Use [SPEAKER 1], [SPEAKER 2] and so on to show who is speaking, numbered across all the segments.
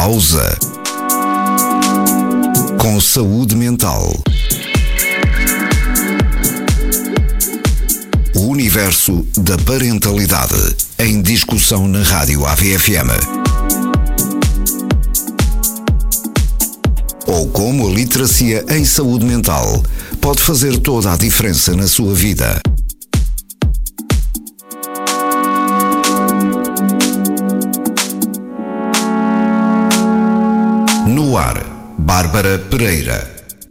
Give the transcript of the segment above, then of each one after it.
[SPEAKER 1] Pausa. Com saúde mental. O universo da parentalidade em discussão na Rádio AVFM. Ou como a literacia em saúde mental pode fazer toda a diferença na sua vida. No ar, Bárbara Pereira.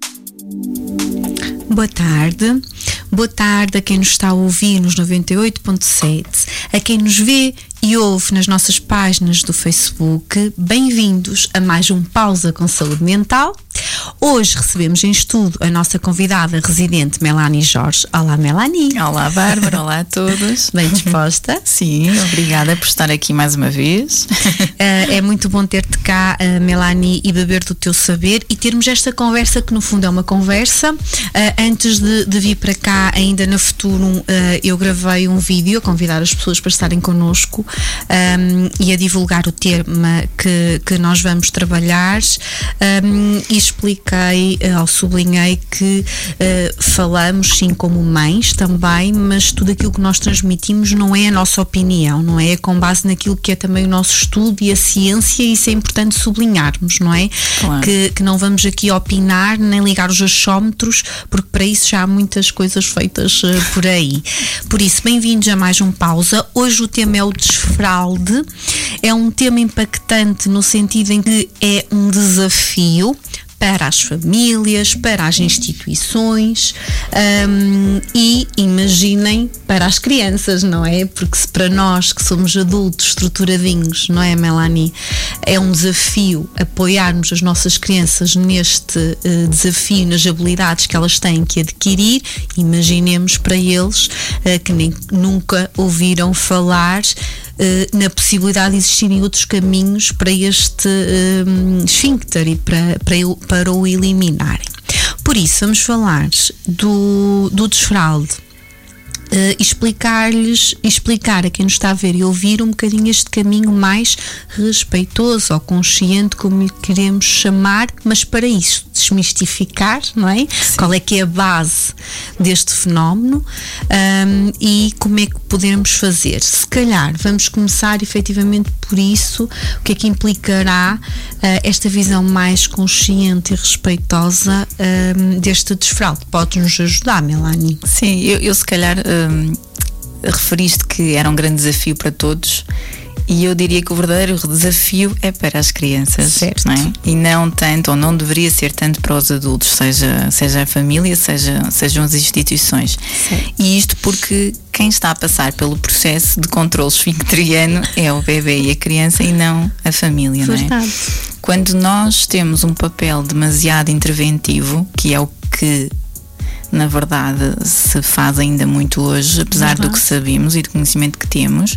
[SPEAKER 2] Boa tarde. Boa tarde a quem nos está a ouvir nos 98.7, a quem nos vê e ouve nas nossas páginas do Facebook. Bem-vindos a mais um Pausa com Saúde Mental. Hoje recebemos em estudo a nossa convidada residente Melanie Jorge. Olá, Melanie.
[SPEAKER 3] Olá, Bárbara. Olá a todos.
[SPEAKER 2] Bem disposta?
[SPEAKER 3] Sim, obrigada por estar aqui mais uma vez.
[SPEAKER 2] É muito bom ter-te cá, Melanie, e beber do teu saber e termos esta conversa que no fundo é uma conversa. Antes de vir para cá, ainda na Futuro, eu gravei um vídeo a convidar as pessoas para estarem connosco e a divulgar o tema que nós vamos trabalhar, e expliquei, ou sublinhei que falamos sim como mães também, mas tudo aquilo que nós transmitimos não é a nossa opinião, não é? É com base naquilo que é também o nosso estudo e a ciência, e isso é importante sublinharmos, não é?
[SPEAKER 3] Claro.
[SPEAKER 2] Que não vamos aqui opinar nem ligar os achómetros, porque para isso já há muitas coisas feitas por aí. Por isso, bem-vindos a mais um Pausa. Hoje o tema é o desfralde. É um tema impactante no sentido em que é um desafio para as famílias, para as instituições, e imaginem para as crianças, não é? Porque se para nós que somos adultos estruturadinhos, não é, Melanie? É um desafio apoiarmos as nossas crianças neste desafio, nas habilidades que elas têm que adquirir. Imaginemos para eles que nunca ouviram falar na possibilidade de existirem outros caminhos para este esfíncter e para o eliminarem. Por isso, vamos falar do desfralde. Explicar a quem nos está a ver e ouvir um bocadinho este caminho mais respeitoso ou consciente, como lhe queremos chamar, mas para isso desmistificar, não é? Sim. Qual é que é a base deste fenómeno, e como é que podemos fazer. Se calhar vamos começar efetivamente por isso, o que é que implicará esta visão mais consciente e respeitosa deste desfralde. Pode-nos ajudar, Melanie?
[SPEAKER 3] Sim, eu se calhar referiste que era um grande desafio para todos, e eu diria que o verdadeiro desafio é para as crianças,
[SPEAKER 2] certo,
[SPEAKER 3] não é? E não tanto, ou não deveria ser tanto para os adultos, seja a família, sejam as instituições.
[SPEAKER 2] Certo.
[SPEAKER 3] E isto porque quem está a passar pelo processo de controle esfincteriano é o bebê e a criança, e não a família, não é?
[SPEAKER 2] Verdade.
[SPEAKER 3] Quando nós temos um papel demasiado interventivo, que é o que na verdade se faz ainda muito hoje, apesar do que sabemos e do conhecimento que temos,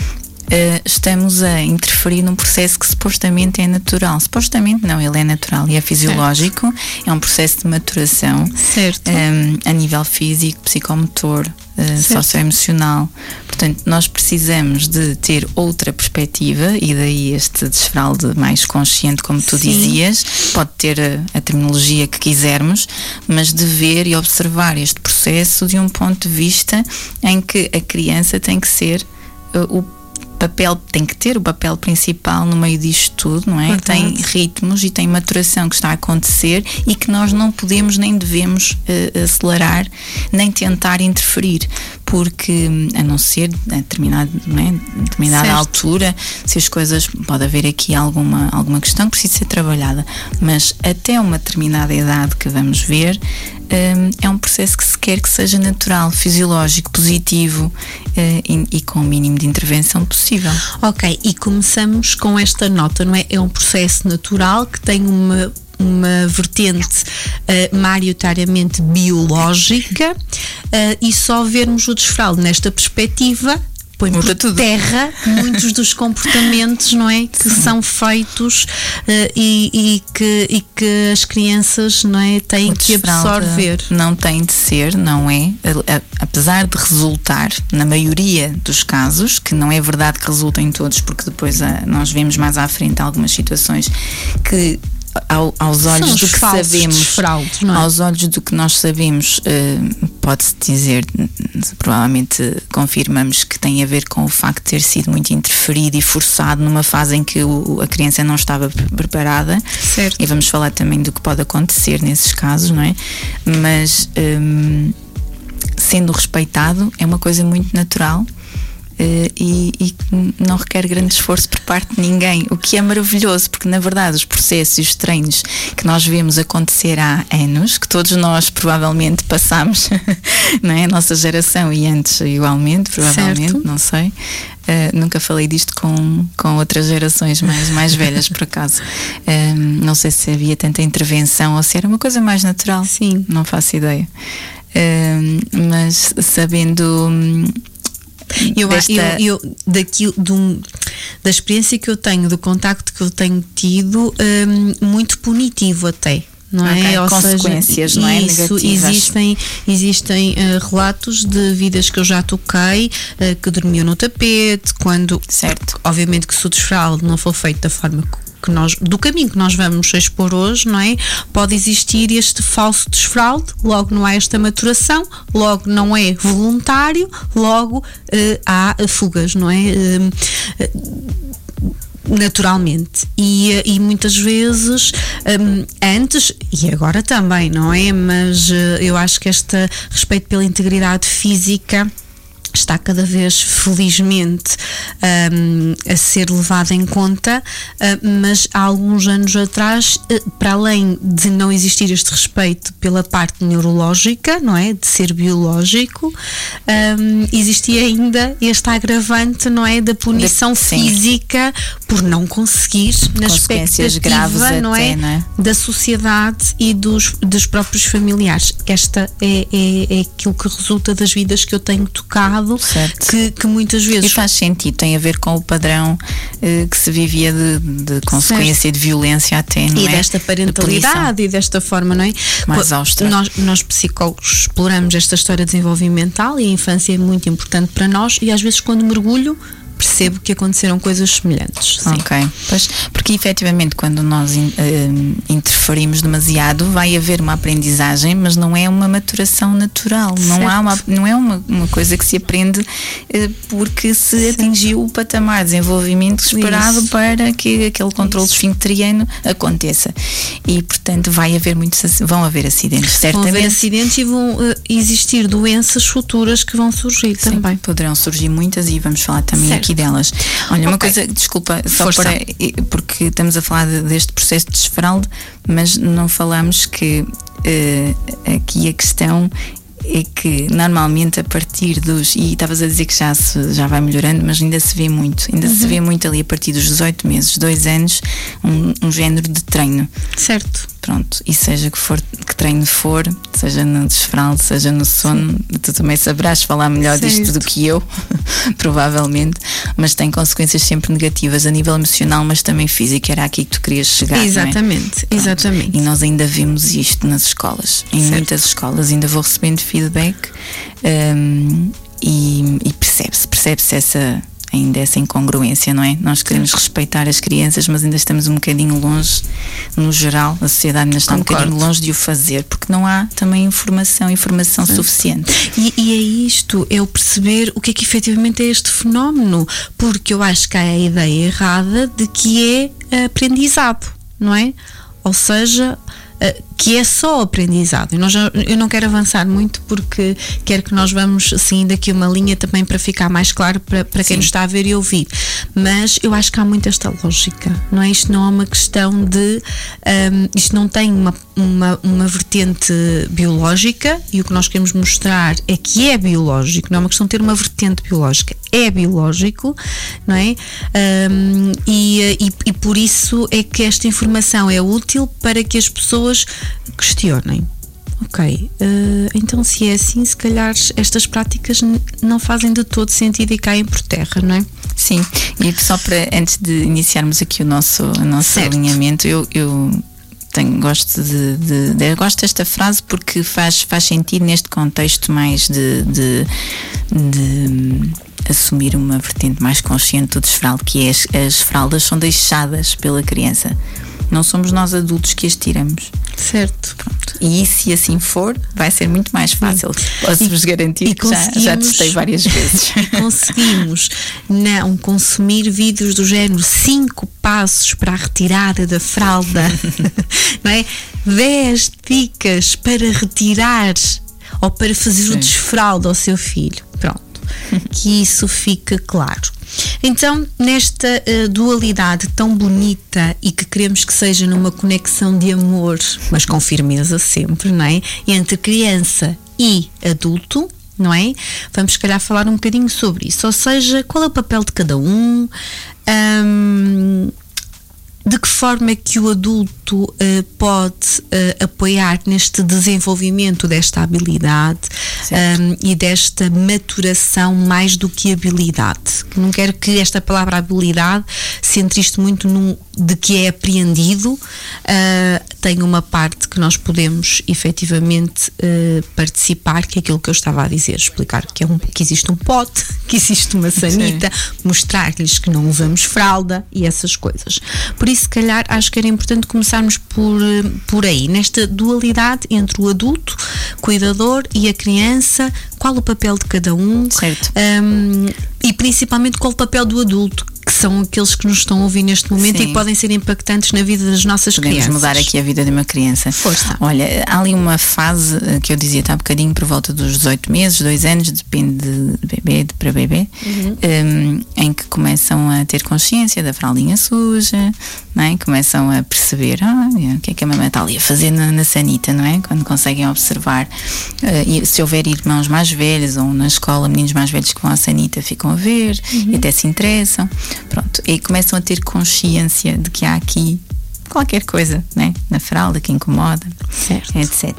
[SPEAKER 3] estamos a interferir num processo que supostamente é natural. Supostamente não, ele é natural e é fisiológico. Certo. É um processo de maturação,
[SPEAKER 2] certo,
[SPEAKER 3] a nível físico, psicomotor, socioemocional. Portanto, nós precisamos de ter outra perspectiva, e daí este desfralde mais consciente, como tu dizias. Pode ter a terminologia que quisermos, mas de ver e observar este processo de um ponto de vista em que a criança tem que ser tem que ter o papel principal no meio disto tudo, não é? Verdade. Tem ritmos e tem maturação que está a acontecer, e que nós não podemos nem devemos acelerar, nem tentar interferir, porque a não ser a determinada altura, se as coisas, pode haver aqui alguma questão que precisa ser trabalhada, mas até uma determinada idade que vamos ver, é um processo que se quer que seja natural, fisiológico, positivo, e com o mínimo de intervenção possível.
[SPEAKER 2] Ok, e começamos com esta nota, não é? É um processo natural que tem uma vertente maioritariamente biológica, e só vermos o desfralde nesta perspectiva põe por terra muitos dos comportamentos, não é? Que são feitos e que as crianças, não é? Têm que absorver.
[SPEAKER 3] Não tem de ser, não é? Apesar de resultar, na maioria dos casos, que não é verdade que resulta em todos, porque depois nós vemos mais à frente algumas situações que aos olhos do que sabemos,
[SPEAKER 2] não é?
[SPEAKER 3] Aos olhos do que nós sabemos, pode-se dizer, provavelmente confirmamos que tem a ver com o facto de ter sido muito interferido e forçado numa fase em que a criança não estava preparada.
[SPEAKER 2] Certo.
[SPEAKER 3] E vamos falar também do que pode acontecer nesses casos, não é? Mas sendo respeitado, é uma coisa muito natural. E não requer grande esforço por parte de ninguém, o que é maravilhoso, porque na verdade os processos e os treinos que nós vemos acontecer há anos, que todos nós provavelmente passamos, não é? A nossa geração e antes igualmente, provavelmente, certo. Não sei. Nunca falei disto com outras gerações mais velhas, por acaso. Não sei se havia tanta intervenção ou se era uma coisa mais natural.
[SPEAKER 2] Sim.
[SPEAKER 3] Não faço ideia. Mas sabendo...
[SPEAKER 2] Da experiência que eu tenho, do contacto que eu tenho tido, muito punitivo até, não é?
[SPEAKER 3] Ou consequências, seja, não é? Negativas.
[SPEAKER 2] Existem relatos de vidas que eu já toquei, que dormiam no tapete, quando,
[SPEAKER 3] certo.
[SPEAKER 2] Obviamente que se o desfralde não for feito da forma do caminho que nós vamos expor hoje, não é? Pode existir este falso desfralde, logo não há esta maturação, logo não é voluntário, logo há fugas, não é? Naturalmente. E muitas vezes, antes e agora também, não é? Mas eu acho que este respeito pela integridade física está cada vez, felizmente, a ser levado em conta, mas há alguns anos atrás, para além de não existir este respeito pela parte neurológica, não é? De ser biológico, existia ainda este agravante, não é? Da punição física por não conseguir, na expectativa,
[SPEAKER 3] graves
[SPEAKER 2] não é?
[SPEAKER 3] Até, não é?
[SPEAKER 2] Da sociedade e dos próprios familiares. Esta é aquilo que resulta das vidas que eu tenho tocado, que muitas vezes...
[SPEAKER 3] E faz sentido, tem a ver com o padrão que se vivia de consequência, certo. De violência até, não
[SPEAKER 2] e
[SPEAKER 3] é?
[SPEAKER 2] Desta parentalidade e desta forma, não é?
[SPEAKER 3] Mais austera.
[SPEAKER 2] Nós psicólogos exploramos esta história desenvolvimental e a infância é muito importante para nós e às vezes quando mergulho percebo que aconteceram coisas semelhantes. Sim.
[SPEAKER 3] Ok, pois, porque efetivamente quando nós interferimos demasiado vai haver uma aprendizagem, mas não é uma maturação natural, não é uma coisa que se aprende porque se atingiu o patamar de desenvolvimento esperado. Isso. Para que aquele controle esfincteriano aconteça e portanto vão haver acidentes, certamente.
[SPEAKER 2] Vão haver acidentes e vão existir doenças futuras que vão surgir. Sim, também.
[SPEAKER 3] Poderão surgir muitas e vamos falar também, certo. Aqui delas. Olha, uma coisa, desculpa, só porque estamos a falar deste processo de desfralde, mas não falamos que aqui a questão é que normalmente a partir dos, e estavas a dizer que já vai melhorando, mas ainda se vê muito, se vê muito ali a partir dos 18 meses, 2 anos, um género de treino.
[SPEAKER 2] Certo.
[SPEAKER 3] Pronto, e seja que treino for, seja no desfralde, seja no sono, tu também saberás falar melhor disto do que eu, provavelmente, mas tem consequências sempre negativas a nível emocional, mas também físico, era aqui que tu querias chegar.
[SPEAKER 2] Exatamente,
[SPEAKER 3] não é?
[SPEAKER 2] Exatamente.
[SPEAKER 3] E nós ainda vemos isto nas escolas, em muitas escolas, ainda vou recebendo feedback e percebe-se ainda essa incongruência, não é? Nós queremos respeitar as crianças, mas ainda estamos um bocadinho longe, no geral, a sociedade ainda está um bocadinho longe de o fazer, porque não há também informação suficiente.
[SPEAKER 2] E é isto, é o perceber o que é que efetivamente é este fenómeno, porque eu acho que há a ideia errada de que é aprendizado, não é? Ou seja, que é só aprendizado. Eu não quero avançar muito porque quero que nós vamos seguindo aqui uma linha também para ficar mais claro para quem nos está a ver e ouvir, mas eu acho que há muito esta lógica, não é? Isto não é uma questão de isto não tem uma vertente biológica e o que nós queremos mostrar é que é biológico, não é uma questão de ter uma vertente biológica, é biológico, não é? E por isso é que esta informação é útil para que as pessoas questionem. ok, então se é assim, se calhar estas práticas não fazem de todo sentido e caem por terra, não é?
[SPEAKER 3] Sim, e só para, antes de iniciarmos aqui o nosso alinhamento, eu gosto desta frase porque faz sentido neste contexto mais de assumir uma vertente mais consciente do desfraldo, que é as fraldas são deixadas pela criança. Não somos nós adultos que as tiramos.
[SPEAKER 2] Certo.
[SPEAKER 3] Pronto. E se assim for, vai ser muito mais fácil. Posso-vos garantir que já testei várias vezes.
[SPEAKER 2] E conseguimos não consumir vídeos do género 5 passos para a retirada da fralda, não é? 10 dicas para retirar ou para fazer o desfraldo ao seu filho. Pronto. Que isso fique claro. Então, nesta dualidade tão bonita e que queremos que seja numa conexão de amor, mas com firmeza sempre, não é? Entre criança e adulto, não é? Vamos, se calhar, falar um bocadinho sobre isso. Ou seja, qual é o papel de cada um, de que forma é que o adulto pode apoiar neste desenvolvimento desta habilidade e desta maturação mais do que habilidade. Não quero que esta palavra habilidade se entriste muito de que é apreendido. Tem uma parte que nós podemos efetivamente participar, que é aquilo que eu estava a dizer, explicar que existe um pote, que existe uma sanita, mostrar-lhes que não usamos fralda e essas coisas. Por isso, se calhar, acho que era importante começarmos por aí, nesta dualidade entre o adulto, cuidador e a criança. Qual o papel de cada um?
[SPEAKER 3] Certo.
[SPEAKER 2] E principalmente qual o papel do adulto, que são aqueles que nos estão a ouvir neste momento. Sim. E que podem ser impactantes na vida das nossas crianças.
[SPEAKER 3] Podemos mudar aqui a vida de uma criança.
[SPEAKER 2] Força.
[SPEAKER 3] Olha, há ali uma fase que eu dizia há bocadinho, por volta dos 18 meses, 2 anos, depende de bebê para bebê, em que começam a ter consciência da fraldinha suja, não é? Começam a perceber o que é que a mamãe está ali a fazer na sanita, não é? Quando conseguem observar, e se houver irmãos mais velhos ou na escola meninos mais velhos que vão à sanita, ficam a ver e até se interessam. Pronto, e começam a ter consciência de que há aqui qualquer coisa, né, na fralda que incomoda,
[SPEAKER 2] certo.
[SPEAKER 3] etc.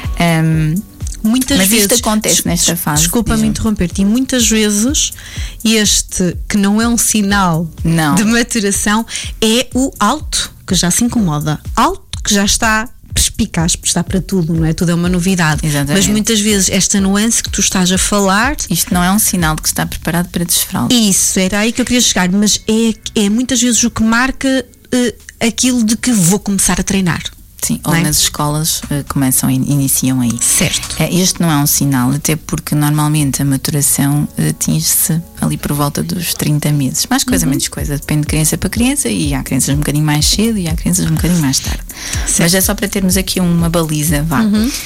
[SPEAKER 2] Muitas
[SPEAKER 3] mas
[SPEAKER 2] vezes,
[SPEAKER 3] isto acontece nesta fase.
[SPEAKER 2] Desculpa-me interromper-te, e muitas vezes este, que não é um sinal de maturação, é o alto, que já se incomoda, alto que já está perspicaz, porque está para tudo, não é? Tudo é uma novidade.
[SPEAKER 3] Exatamente.
[SPEAKER 2] Mas muitas vezes esta nuance que tu estás a falar,
[SPEAKER 3] isto não é um sinal de que está preparado para desfralda.
[SPEAKER 2] Isso, era aí que eu queria chegar, mas é muitas vezes o que marca aquilo de que vou começar a treinar.
[SPEAKER 3] Sim, ou nas escolas iniciam aí.
[SPEAKER 2] Certo.
[SPEAKER 3] Este não é um sinal, até porque normalmente a maturação atinge-se ali por volta dos 30 meses. Mais coisa, menos coisa, depende de criança para criança, e há crianças um bocadinho mais cedo e há crianças um bocadinho mais tarde. Certo. Mas é só para termos aqui uma baliza, vá.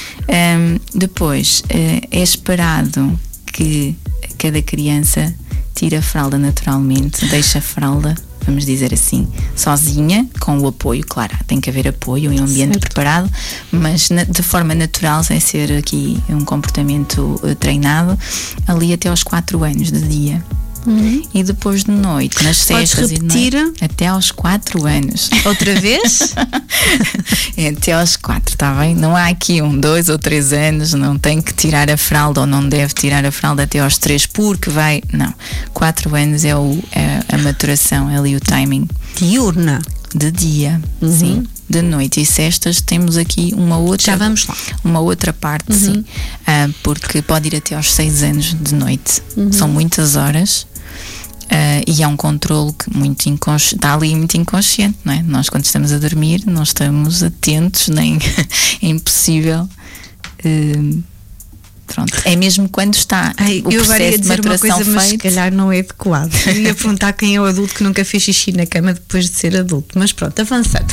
[SPEAKER 3] Depois, é esperado que cada criança tire a fralda naturalmente, deixe a fralda, vamos dizer assim, sozinha, com o apoio, claro, tem que haver apoio em um ambiente preparado, mas de forma natural, sem ser aqui um comportamento treinado, ali até aos 4 anos de dia. E depois de noite, nas cestas, até aos 4 anos.
[SPEAKER 2] Outra vez?
[SPEAKER 3] Até aos 4, está bem? Não há aqui 1, 2 ou 3 anos, não tem que tirar a fralda ou não deve tirar a fralda até aos 3 porque vai. Não, 4 anos é a maturação, é ali o timing.
[SPEAKER 2] Diurna.
[SPEAKER 3] De dia, sim. De noite e cestas temos aqui uma outra.
[SPEAKER 2] Já vamos lá.
[SPEAKER 3] Uma outra parte, sim. Porque pode ir até aos 6 anos de noite. São muitas horas. E é um controle que está ali muito inconsciente, não é? Nós, quando estamos a dormir, não estamos atentos, nem é impossível. Pronto, é mesmo quando está o
[SPEAKER 2] eu agora ia dizer uma coisa,
[SPEAKER 3] feito.
[SPEAKER 2] Mas se calhar não é adequado. Eu ia perguntar quem é o adulto que nunca fez xixi na cama depois de ser adulto, mas pronto, avançando.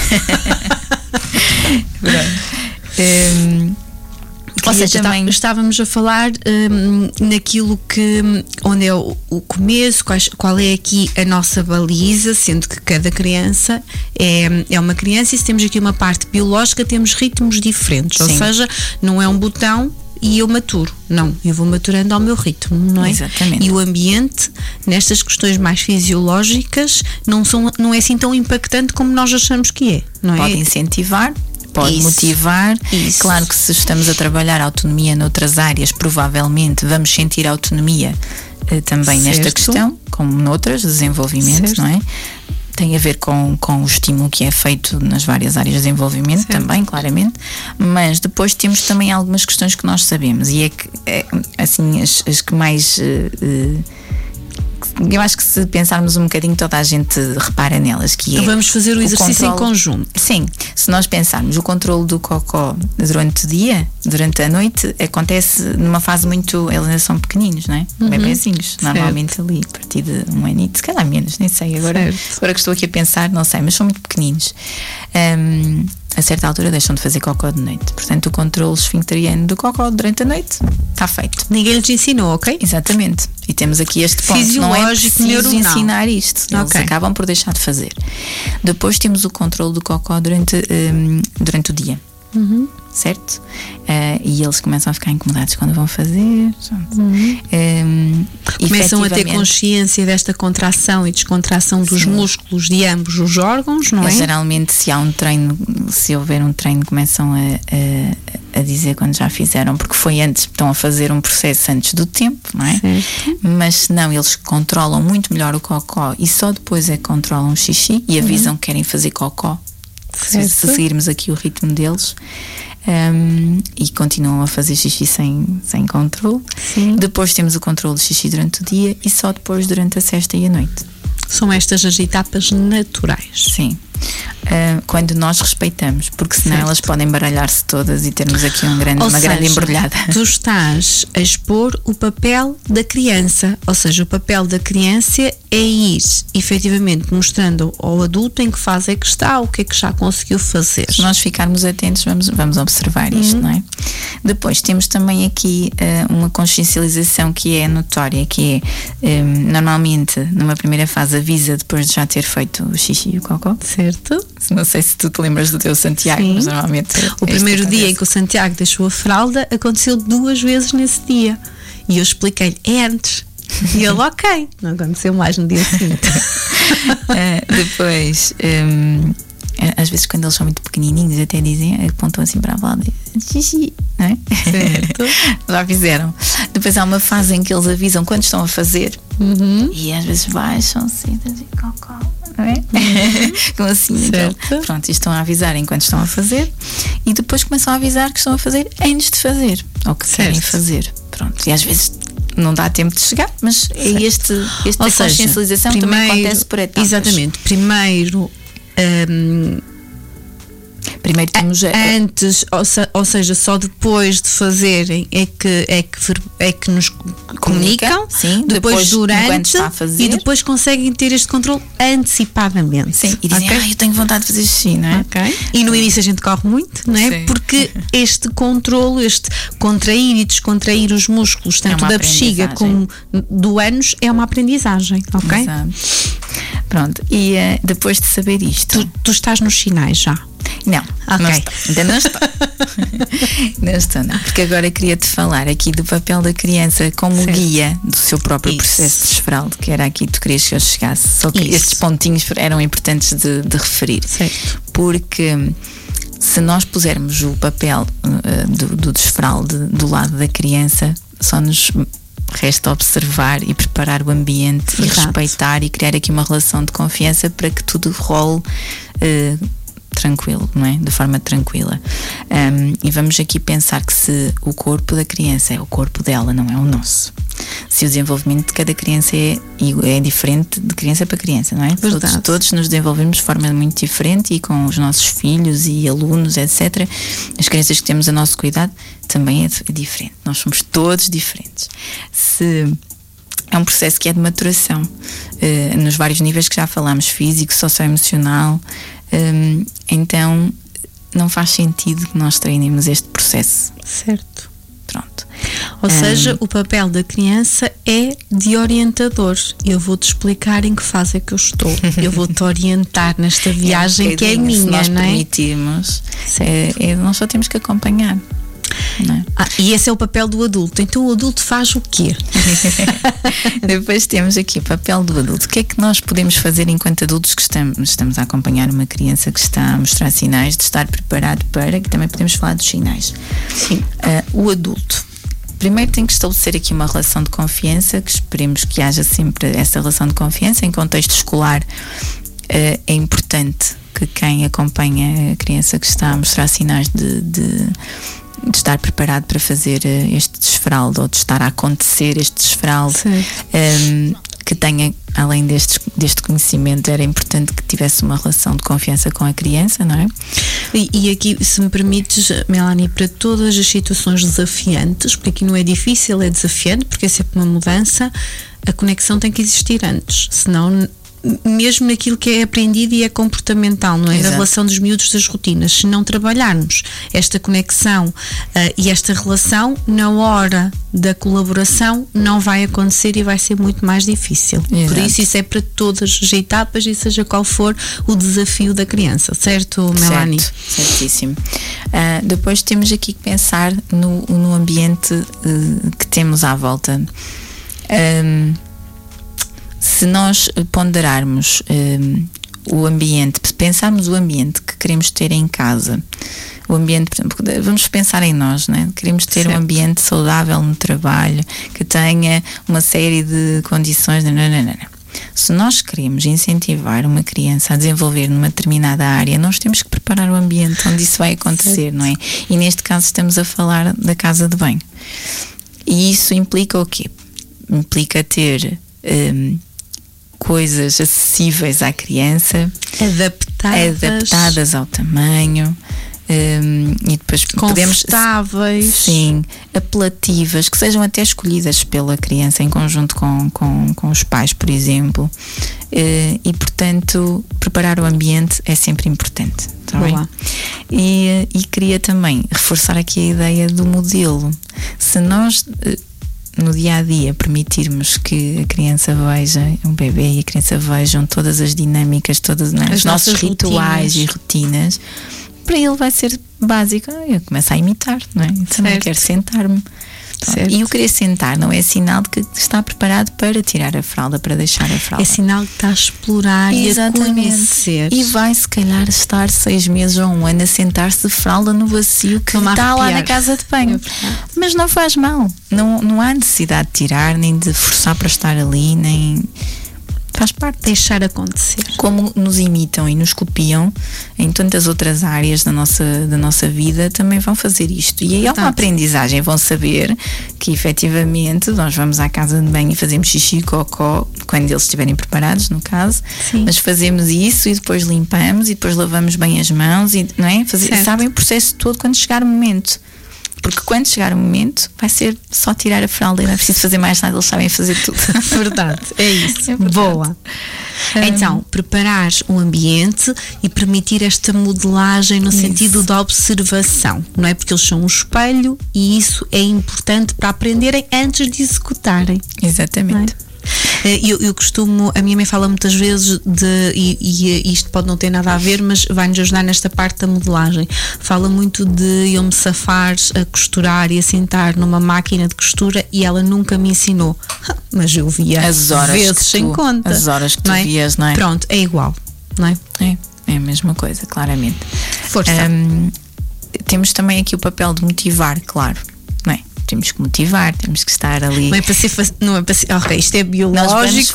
[SPEAKER 2] Ou seja, estávamos a falar naquilo onde é o começo, qual é aqui a nossa baliza, sendo que cada criança é uma criança, e se temos aqui uma parte biológica, temos ritmos diferentes. Sim. Ou seja, não é um botão e eu maturo. Não, eu vou maturando ao meu ritmo, não é?
[SPEAKER 3] Exatamente.
[SPEAKER 2] E o ambiente, nestas questões mais fisiológicas, não é assim tão impactante como nós achamos que é, não é?
[SPEAKER 3] Pode incentivar, pode motivar. Claro que se estamos a trabalhar a autonomia noutras áreas, provavelmente vamos sentir autonomia também nesta questão, como noutras, desenvolvimento, não é? Tem a ver com o estímulo que é feito nas várias áreas de desenvolvimento também, claramente, mas depois temos também algumas questões que nós sabemos e assim, as que mais eu acho que se pensarmos um bocadinho, toda a gente repara nelas, que
[SPEAKER 2] então vamos fazer o exercício em conjunto.
[SPEAKER 3] Sim, se nós pensarmos o controle do cocó durante o dia, durante a noite, acontece numa fase muito, eles ainda são pequeninos, não é? Bebezinhos, normalmente ali a partir de um anito, se calhar menos, nem sei agora que estou aqui a pensar, não sei, mas são muito pequeninos. A certa altura deixam de fazer cocó de noite. Portanto, o controle esfincteriano do cocó durante a noite está feito.
[SPEAKER 2] Ninguém lhes ensinou, ok?
[SPEAKER 3] Exatamente. E temos aqui este ponto. Não é preciso ensinar isto. Eles acabam por deixar de fazer. Depois temos o controle do cocó durante o dia. Certo? E eles começam a ficar incomodados quando vão fazer.
[SPEAKER 2] Começam a ter consciência desta contração e descontração dos músculos de ambos os órgãos, não é?
[SPEAKER 3] Geralmente, se houver um treino, começam a dizer quando já fizeram, porque foi antes, estão a fazer um processo antes do tempo, não é? Certo. Mas se não, eles controlam muito melhor o cocó e só depois é que controlam o xixi e avisam que querem fazer cocó. Se seguirmos aqui o ritmo deles. E continuam a fazer xixi sem controle. Depois temos o controle de xixi durante o dia e só depois durante a sesta e a noite.
[SPEAKER 2] São estas as etapas naturais.
[SPEAKER 3] Sim. Quando nós respeitamos, porque senão elas podem baralhar-se todas e termos aqui uma grande embrulhada.
[SPEAKER 2] Tu estás a expor o papel da criança, ou seja, o papel da criança é ir efetivamente mostrando ao adulto em que fase é que está, o que é que já conseguiu fazer.
[SPEAKER 3] Se nós ficarmos atentos, vamos observar isto, não é? Depois temos também aqui uma consciencialização que é notória, que é normalmente numa primeira fase avisa depois de já ter feito o xixi e o cocó.
[SPEAKER 2] Certo.
[SPEAKER 3] Não sei se tu te lembras do teu Santiago, mas normalmente
[SPEAKER 2] o primeiro dia em que o Santiago deixou a fralda aconteceu 2 vezes nesse dia e eu expliquei-lhe, é antes. E ele, ok, não aconteceu mais no dia seguinte.
[SPEAKER 3] Depois, às vezes quando eles são muito pequenininhos até dizem, apontam assim para a fralda, xixi, não é?
[SPEAKER 2] Certo.
[SPEAKER 3] Já fizeram. Depois há uma fase em que eles avisam quando estão a fazer e às vezes baixam-se e dizem cocó, não é? Como assim, então, pronto, estão a avisar enquanto estão a fazer e depois começam a avisar que estão a fazer antes de fazer ou que querem fazer. Pronto, e às vezes não dá tempo de chegar, mas é esta consciencialização também acontece por etapas.
[SPEAKER 2] Exatamente. Primeiro temos antes, ou seja, só depois de fazerem é que nos comunicam,
[SPEAKER 3] sim,
[SPEAKER 2] depois durante
[SPEAKER 3] está a fazer,
[SPEAKER 2] e depois conseguem ter este controle antecipadamente.
[SPEAKER 3] Sim, e dizem, eu tenho vontade de fazer xixi, não é?
[SPEAKER 2] E no início a gente corre muito, não é? Sim. Porque este controle, este contrair e descontrair os músculos, tanto da bexiga como do ânus, é uma aprendizagem, ok?
[SPEAKER 3] Exato. Pronto, e depois de saber isto...
[SPEAKER 2] Tu estás nos sinais já?
[SPEAKER 3] Não, ainda não estou. Não estou, não. Porque agora queria-te falar aqui do papel da criança como guia do seu próprio processo de desfraldo, que era aqui que tu querias que eu chegasse. Só que estes pontinhos eram importantes de referir.
[SPEAKER 2] Certo.
[SPEAKER 3] Porque se nós pusermos o papel do desfralde do lado da criança, só nos resta observar e preparar o ambiente e respeitar e criar aqui uma relação de confiança para que tudo role tranquilo, não é? De forma tranquila. E vamos aqui pensar que se o corpo da criança é o corpo dela, não é o nosso. Se o desenvolvimento de cada criança é diferente de criança para criança, não é? Todos nos desenvolvemos de forma muito diferente e com os nossos filhos e alunos, etc. As crianças que temos a nosso cuidado também é diferente. Nós somos todos diferentes. É um processo que é de maturação, nos vários níveis que já falámos, físico, socioemocional. Então não faz sentido que nós treinemos este processo.
[SPEAKER 2] Certo.
[SPEAKER 3] Pronto.
[SPEAKER 2] Ou seja, o papel da criança é de orientador. Eu vou-te explicar em que fase é que eu estou. Eu vou-te orientar nesta viagem que é minha,
[SPEAKER 3] se nós
[SPEAKER 2] não é?
[SPEAKER 3] permitirmos, nós só temos que acompanhar. não é?
[SPEAKER 2] E esse é o papel do adulto. Então o adulto faz o quê?
[SPEAKER 3] Depois temos aqui o papel do adulto. O que é que nós podemos fazer enquanto adultos que estamos a acompanhar uma criança que está a mostrar sinais de estar preparado para, que também podemos falar dos sinais.
[SPEAKER 2] Sim.
[SPEAKER 3] O adulto primeiro tem que estabelecer aqui uma relação de confiança, que esperemos que haja sempre essa relação de confiança. Em contexto escolar é importante que quem acompanha a criança que está a mostrar sinais de estar preparado para fazer este desfralde, ou de estar a acontecer este desfralde, que tenha, além deste conhecimento, era importante que tivesse uma relação de confiança com a criança, não é?
[SPEAKER 2] E aqui, se me permites, Melanie, para todas as situações desafiantes, porque aqui não é difícil, é desafiante, porque é sempre uma mudança, a conexão tem que existir antes, senão, mesmo naquilo que é aprendido e é comportamental, não é?
[SPEAKER 3] Exato.
[SPEAKER 2] A relação dos miúdos, das rotinas. Se não trabalharmos esta conexão e esta relação, na hora da colaboração não vai acontecer e vai ser muito mais difícil.
[SPEAKER 3] Exato.
[SPEAKER 2] Por isso é para todas as etapas e seja qual for o desafio da criança, certo, Melanie?
[SPEAKER 3] Certíssimo. Depois temos aqui que pensar no ambiente que temos à volta. Se nós ponderarmos o ambiente, pensarmos o ambiente que queremos ter em casa, o ambiente, por exemplo, vamos pensar em nós, né? Queremos ter um ambiente saudável no trabalho, que tenha uma série de condições. Não. Se nós queremos incentivar uma criança a desenvolver numa determinada área, nós temos que preparar o ambiente onde isso vai acontecer, não é? E neste caso estamos a falar da casa de banho. E isso implica o quê? Implica ter coisas acessíveis à criança, adaptadas ao tamanho, e depois
[SPEAKER 2] confortáveis,
[SPEAKER 3] sim, apelativas, que sejam até escolhidas pela criança em conjunto com os pais, por exemplo, e portanto preparar o ambiente é sempre importante, tá bem? E queria também reforçar aqui a ideia do modelo. Se nós no dia a dia permitirmos que a criança veja, um bebê e a criança vejam todas as dinâmicas, todos os nossos rituais e rotinas, para ele vai ser básico. Eu começo a imitar, não é? Eu também quero sentar-me. E o querer sentar não é sinal de que está preparado para tirar a fralda, para deixar a fralda.
[SPEAKER 2] É sinal que está a explorar e a conhecer.
[SPEAKER 3] E vai se calhar estar 6 meses ou 1 ano a sentar-se de fralda no vazio que está lá na casa de banho. Mas não faz mal. Não há necessidade de tirar, nem de forçar para estar ali, nem... Faz parte.
[SPEAKER 2] Deixar acontecer.
[SPEAKER 3] Como nos imitam e nos copiam em tantas outras áreas da nossa vida, também vão fazer isto. E aí é uma aprendizagem. Vão saber que efetivamente nós vamos à casa de banho e fazemos xixi e cocó, quando eles estiverem preparados, no caso. Sim. Mas fazemos isso e depois limpamos e depois lavamos bem as mãos, e, não é? Sabem o processo todo quando chegar o momento. Porque quando chegar o momento vai ser só tirar a fralda e não é preciso fazer mais nada, eles sabem fazer tudo.
[SPEAKER 2] Verdade, é isso. É verdade. Boa. Então, preparar o ambiente e permitir esta modelagem no sentido da observação, não é? Porque eles são um espelho e isso é importante para aprenderem antes de executarem.
[SPEAKER 3] Exatamente.
[SPEAKER 2] Eu costumo, a minha mãe fala muitas vezes e isto pode não ter nada a ver, mas vai-nos ajudar nesta parte da modelagem. Fala muito de eu me safar a costurar e a sentar numa máquina de costura e ela nunca me ensinou. Mas eu via
[SPEAKER 3] as horas
[SPEAKER 2] vezes sem conta.
[SPEAKER 3] As horas que tu vias, não é?
[SPEAKER 2] Pronto, é igual, não é?
[SPEAKER 3] É a mesma coisa, claramente.
[SPEAKER 2] Força.
[SPEAKER 3] Temos também aqui o papel de motivar, claro, não é? Temos que motivar, temos que estar ali.
[SPEAKER 2] Não é para ser ok, isto é biológico,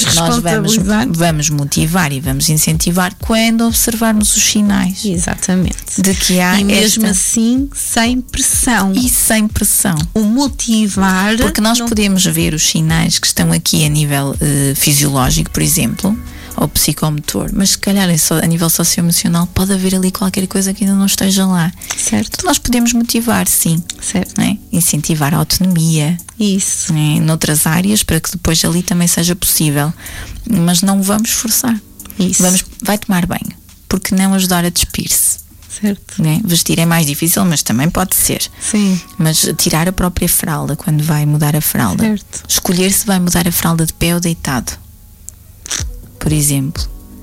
[SPEAKER 3] vamos motivar e vamos incentivar quando observarmos os sinais.
[SPEAKER 2] Exatamente.
[SPEAKER 3] De que há
[SPEAKER 2] e mesmo assim sem pressão.
[SPEAKER 3] E sem pressão.
[SPEAKER 2] O motivar.
[SPEAKER 3] Porque nós podemos ver os sinais que estão aqui a nível fisiológico, por exemplo, ou psicomotor, mas se calhar a nível socioemocional pode haver ali qualquer coisa que ainda não esteja lá.
[SPEAKER 2] Certo.
[SPEAKER 3] Então nós podemos motivar, sim.
[SPEAKER 2] Certo.
[SPEAKER 3] Não é? Incentivar a autonomia.
[SPEAKER 2] Isso.
[SPEAKER 3] Não é? Noutras áreas, para que depois ali também seja possível. Mas não vamos forçar.
[SPEAKER 2] Isso.
[SPEAKER 3] Vai tomar banho. Porque não ajudar a despir-se.
[SPEAKER 2] Certo.
[SPEAKER 3] Não é? Vestir é mais difícil, mas também pode ser.
[SPEAKER 2] Sim.
[SPEAKER 3] Mas tirar a própria fralda quando vai mudar a fralda.
[SPEAKER 2] Certo.
[SPEAKER 3] Escolher se vai mudar a fralda de pé ou deitado, por exemplo.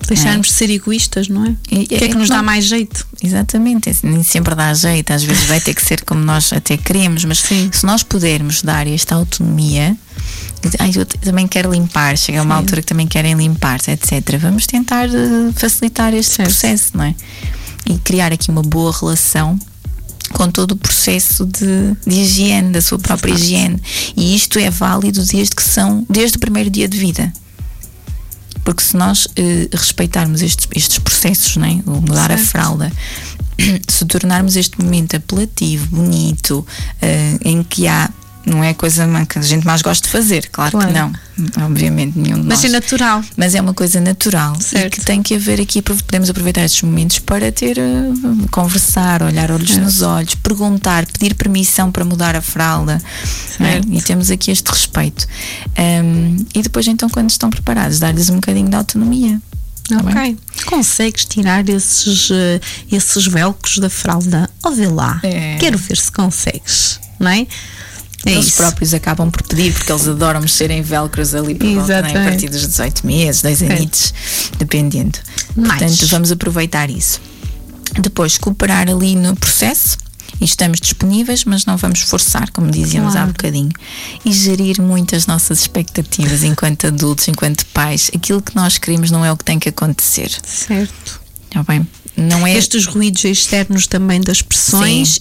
[SPEAKER 2] Deixarmos de ser egoístas, não é? O que é que nos dá mais jeito?
[SPEAKER 3] Exatamente, nem sempre dá jeito, às vezes vai ter que ser como nós até queremos, mas se nós pudermos dar esta autonomia, eu também quero limpar, chega a uma altura que também querem limpar-se, etc. Vamos tentar facilitar este processo, não é? E criar aqui uma boa relação com todo o processo de higiene, da sua própria higiene. E isto é válido desde o primeiro dia de vida. Porque se nós respeitarmos estes processos, não é? O mudar a fralda, se tornarmos este momento apelativo, bonito, em que não é a coisa que a gente mais gosta de fazer, claro. Que não, obviamente nenhum de nós.
[SPEAKER 2] Mas é natural.
[SPEAKER 3] Mas é uma coisa natural, certo. E que tem que haver aqui, podemos aproveitar estes momentos para conversar, olhar olhos nos olhos, perguntar, pedir permissão para mudar a fralda, é? E temos aqui este respeito, e depois então, quando estão preparados, dar-lhes um bocadinho de autonomia.
[SPEAKER 2] Ok. Consegues tirar esses velcros da fralda? Ou vê lá, quero ver se consegues, não é?
[SPEAKER 3] Eles próprios acabam por pedir, porque eles adoram mexer em velcros ali por volta, né? A partir dos 18 meses, 2 anitos, dependendo. Portanto, vamos aproveitar isso. Depois, cooperar ali no processo, e estamos disponíveis, mas não vamos forçar, como dizíamos há bocadinho, e gerir muito as nossas expectativas enquanto adultos, enquanto pais. Aquilo que nós queremos não é o que tem que acontecer.
[SPEAKER 2] Certo.
[SPEAKER 3] Está bem? Não é...
[SPEAKER 2] Estes ruídos externos também das pressões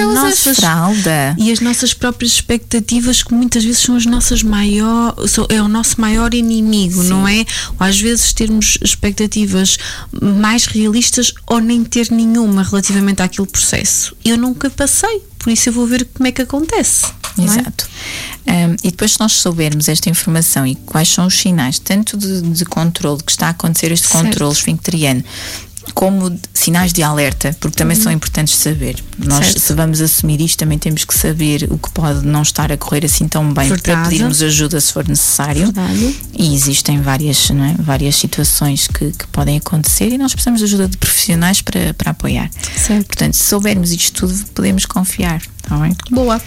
[SPEAKER 2] e as nossas próprias expectativas, que muitas vezes são as nossas é o nosso maior inimigo, não é? Ou às vezes termos expectativas mais realistas ou nem ter nenhuma relativamente àquele processo. Eu nunca passei, por isso eu vou ver como é que acontece.
[SPEAKER 3] Exato. E depois, se nós soubermos esta informação e quais são os sinais, tanto de controle que está a acontecer, este controle esfincteriano, como sinais de alerta, porque também são importantes de saber. Nós, se vamos assumir isto, também temos que saber o que pode não estar a correr assim tão bem, para pedirmos ajuda se for necessário. E existem várias situações que podem acontecer e nós precisamos de ajuda de profissionais para apoiar. Portanto, se soubermos isto tudo, podemos confiar. Está bem?
[SPEAKER 2] Boa.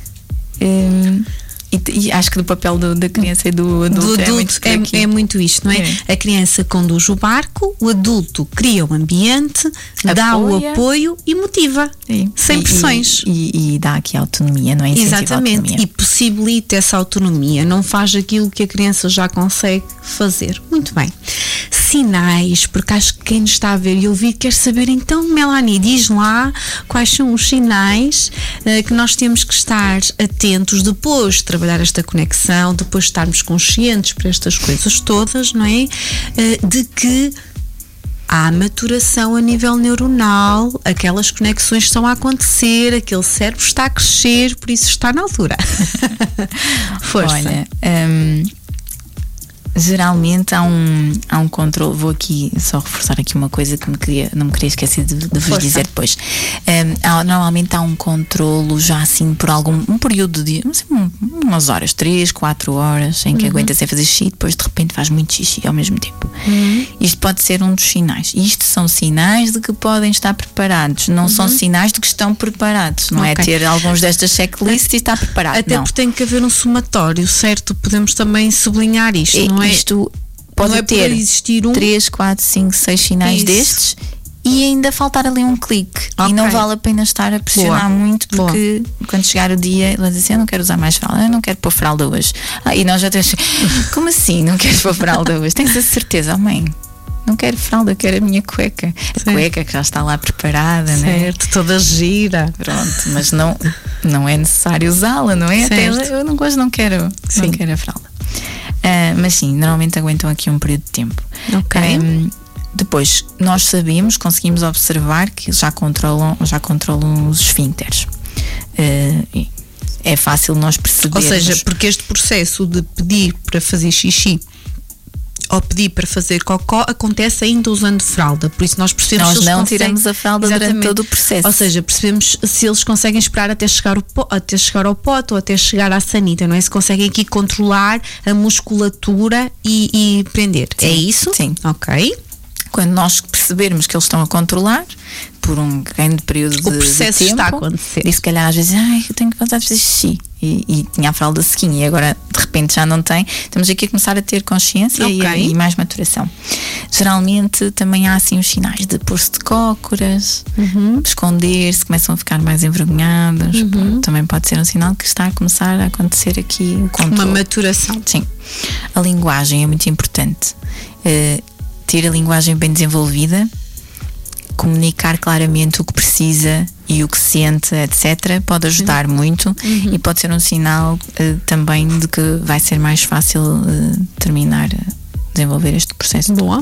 [SPEAKER 3] E acho que do papel da criança e do adulto
[SPEAKER 2] é muito isto, não é? A criança conduz o barco, o adulto cria o ambiente, dá o apoio e motiva, sem pressões.
[SPEAKER 3] E dá aqui autonomia, não é?
[SPEAKER 2] Exatamente, e possibilita essa autonomia, não faz aquilo que a criança já consegue fazer. Muito bem. Sinais, porque acho que quem nos está a ver e ouvir quer saber, então, Melanie, diz lá quais são os sinais que nós temos que estar atentos depois de trabalhar esta conexão, depois de estarmos conscientes para estas coisas todas, não é? De que há maturação a nível neuronal, aquelas conexões estão a acontecer, aquele cérebro está a crescer, por isso está na altura. Força.
[SPEAKER 3] Olha, geralmente há um controle. Vou aqui só reforçar aqui uma coisa que não me queria esquecer de vos dizer depois. Normalmente há um controlo já assim por um período de umas horas, 3, 4 horas, em que aguenta sem fazer xixi, depois de repente faz muito xixi ao mesmo tempo. Isto pode ser um dos sinais. Isto são sinais de que podem estar preparados, não são sinais de que estão preparados. Não é ter alguns destas checklists e estar preparado.
[SPEAKER 2] Até porque tem que haver um somatório, certo? Podemos também sublinhar isto, não é?
[SPEAKER 3] Isto pode ter 3, 4, 5, 6 sinais destes e ainda faltar ali um clique. E não vale a pena estar a pressionar muito, porque quando chegar o dia, ela diz assim: eu não quero usar mais fralda, eu não quero pôr fralda hoje. E nós já temos: como assim não queres pôr fralda hoje? Tens a certeza, mãe? Não quero fralda, eu quero a minha cueca. A cueca que já está lá preparada,
[SPEAKER 2] certo, né? Toda gira.
[SPEAKER 3] Pronto, mas não é necessário usá-la, não é? Até eu não quero a fralda. Mas sim, normalmente aguentam aqui um período de tempo. Depois, nós sabemos, conseguimos observar que já controlam os esfíncteres. É fácil nós percebermos.
[SPEAKER 2] Ou seja, porque este processo de pedir para fazer xixi ou pedir para fazer cocó acontece ainda usando fralda, por isso nós percebemos
[SPEAKER 3] nós não tiramos a fralda durante todo o processo.
[SPEAKER 2] Ou seja, percebemos se eles conseguem esperar até chegar ao pote ou até chegar à sanita, não é? Se conseguem aqui controlar a musculatura e prender.
[SPEAKER 3] Sim,
[SPEAKER 2] é isso?
[SPEAKER 3] Sim.
[SPEAKER 2] Ok.
[SPEAKER 3] Quando nós percebermos que eles estão a controlar por um grande período de tempo, o
[SPEAKER 2] processo está a acontecer.
[SPEAKER 3] E se calhar às vezes, eu tenho que voltar a fazer xixi. E tinha a fralda sequinha e agora de repente já não tem. Estamos aqui a começar a ter consciência e mais maturação. Geralmente também há assim os sinais de pôr-se de cócoras, esconder-se, começam a ficar mais envergonhados. Também pode ser um sinal que está a começar a acontecer aqui o controle.
[SPEAKER 2] Uma maturação.
[SPEAKER 3] Sim. A linguagem é muito importante. Ter a linguagem bem desenvolvida, comunicar claramente o que precisa e o que sente, etc., pode ajudar muito e pode ser um sinal também de que vai ser mais fácil desenvolver este processo.
[SPEAKER 2] Boa.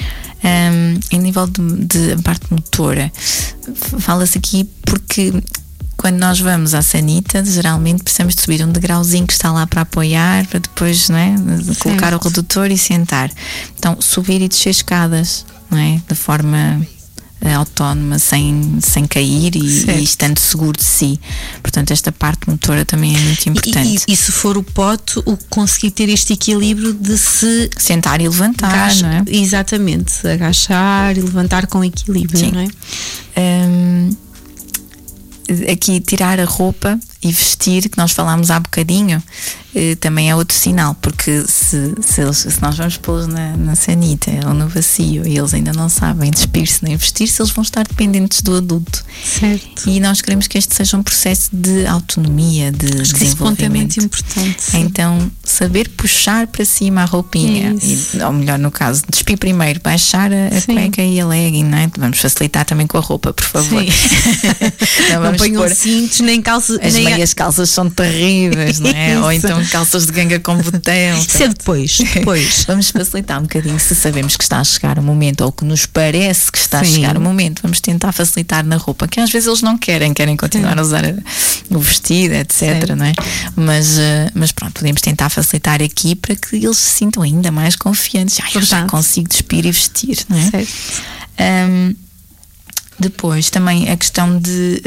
[SPEAKER 3] Em nível de parte motora, fala-se aqui porque quando nós vamos à sanita, geralmente precisamos de subir um degrauzinho que está lá para apoiar, para depois, não é, colocar o redutor e sentar. Então, subir e descer escadas, não é, de forma autónoma, sem cair e estando seguro de si. Portanto, esta parte motora também é muito importante.
[SPEAKER 2] E se for o pote, o conseguir ter este equilíbrio de se
[SPEAKER 3] sentar e levantar, não é?
[SPEAKER 2] Exatamente, agachar e levantar com equilíbrio, não é?
[SPEAKER 3] Aqui tirar a roupa e vestir, que nós falámos há bocadinho, também é outro sinal, porque se nós vamos pô-los na sanita ou no vacio e eles ainda não sabem despir-se nem vestir-se, eles vão estar dependentes do adulto.
[SPEAKER 2] Certo.
[SPEAKER 3] E nós queremos que este seja um processo de autonomia, de desenvolvimento.
[SPEAKER 2] Esse ponto é muito importante. Sim.
[SPEAKER 3] Então, saber puxar para cima a roupinha, ou melhor, no caso, despir primeiro, baixar a cueca e a legging, não é? Vamos facilitar também com a roupa, por favor.
[SPEAKER 2] Não ponham cintos, nem calças.
[SPEAKER 3] As meias calças são terríveis, não é? Ou então calças de ganga com botão.
[SPEAKER 2] Isso é depois.
[SPEAKER 3] Vamos facilitar um bocadinho, se sabemos que está a chegar o momento, ou que nos parece que está a chegar o momento, vamos tentar facilitar na roupa, que às vezes eles não querem continuar a usar o vestido, etc, não é? Mas pronto, podemos tentar facilitar aqui para que eles se sintam ainda mais confiantes. Eu já consigo despir e vestir, não é? Certo. Depois também a questão de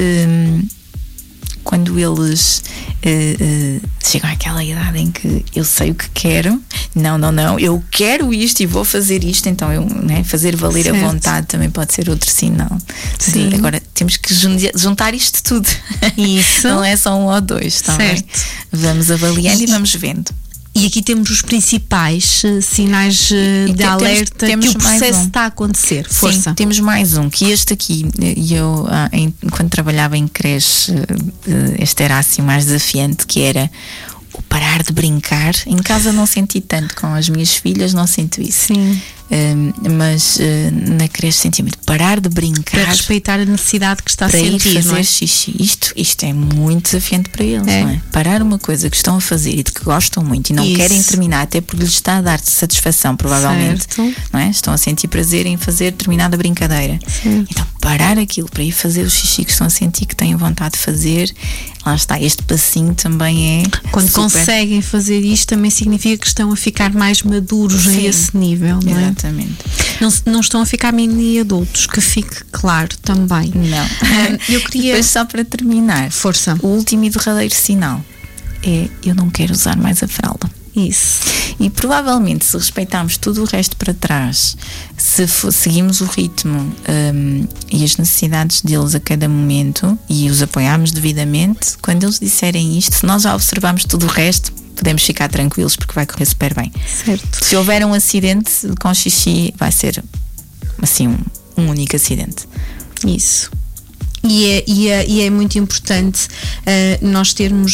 [SPEAKER 3] quando eles chegam àquela idade em que eu sei o que quero, não, eu quero isto e vou fazer isto, então fazer valer a vontade também pode ser outro sinal. Agora temos que juntar isto tudo. Isso. Não é só um ou dois, tá bem? Vamos avaliando e vamos vendo.
[SPEAKER 2] E aqui temos os principais sinais de alerta que o processo está a acontecer. Força.
[SPEAKER 3] Sim, temos mais um, que este aqui, eu quando trabalhava em creche, este era assim mais desafiante, que era o parar de brincar. Em casa não senti tanto, com as minhas filhas não sinto isso.
[SPEAKER 2] Sim.
[SPEAKER 3] Mas na creche senti muito parar de brincar,
[SPEAKER 2] para respeitar a necessidade que está a sentir,
[SPEAKER 3] fazer
[SPEAKER 2] não é?
[SPEAKER 3] xixi. Isto é muito desafiante para eles, não é? Parar uma coisa que estão a fazer e de que gostam muito e não querem terminar, até porque lhes está a dar satisfação, provavelmente, não é? Estão a sentir prazer em fazer determinada brincadeira. Então parar aquilo para ir fazer o xixi que estão a sentir que têm vontade de fazer, lá está, este passinho também é
[SPEAKER 2] quando conseguem fazer isto, também significa que estão a ficar mais maduros a esse nível, não é?
[SPEAKER 3] Exatamente.
[SPEAKER 2] Não estão a ficar mini adultos, que fique claro também.
[SPEAKER 3] Não.
[SPEAKER 2] Eu queria.
[SPEAKER 3] Depois, só para terminar,
[SPEAKER 2] força.
[SPEAKER 3] O último e derradeiro sinal é: eu não quero usar mais a fralda.
[SPEAKER 2] Isso.
[SPEAKER 3] E provavelmente, se respeitarmos tudo o resto para trás, se seguimos o ritmo e as necessidades deles a cada momento e os apoiarmos devidamente, quando eles disserem isto, se nós já observarmos tudo o resto, podemos ficar tranquilos porque vai correr super bem.
[SPEAKER 2] Certo.
[SPEAKER 3] Se houver um acidente com xixi, vai ser assim um único acidente.
[SPEAKER 2] Isso. E é muito importante nós termos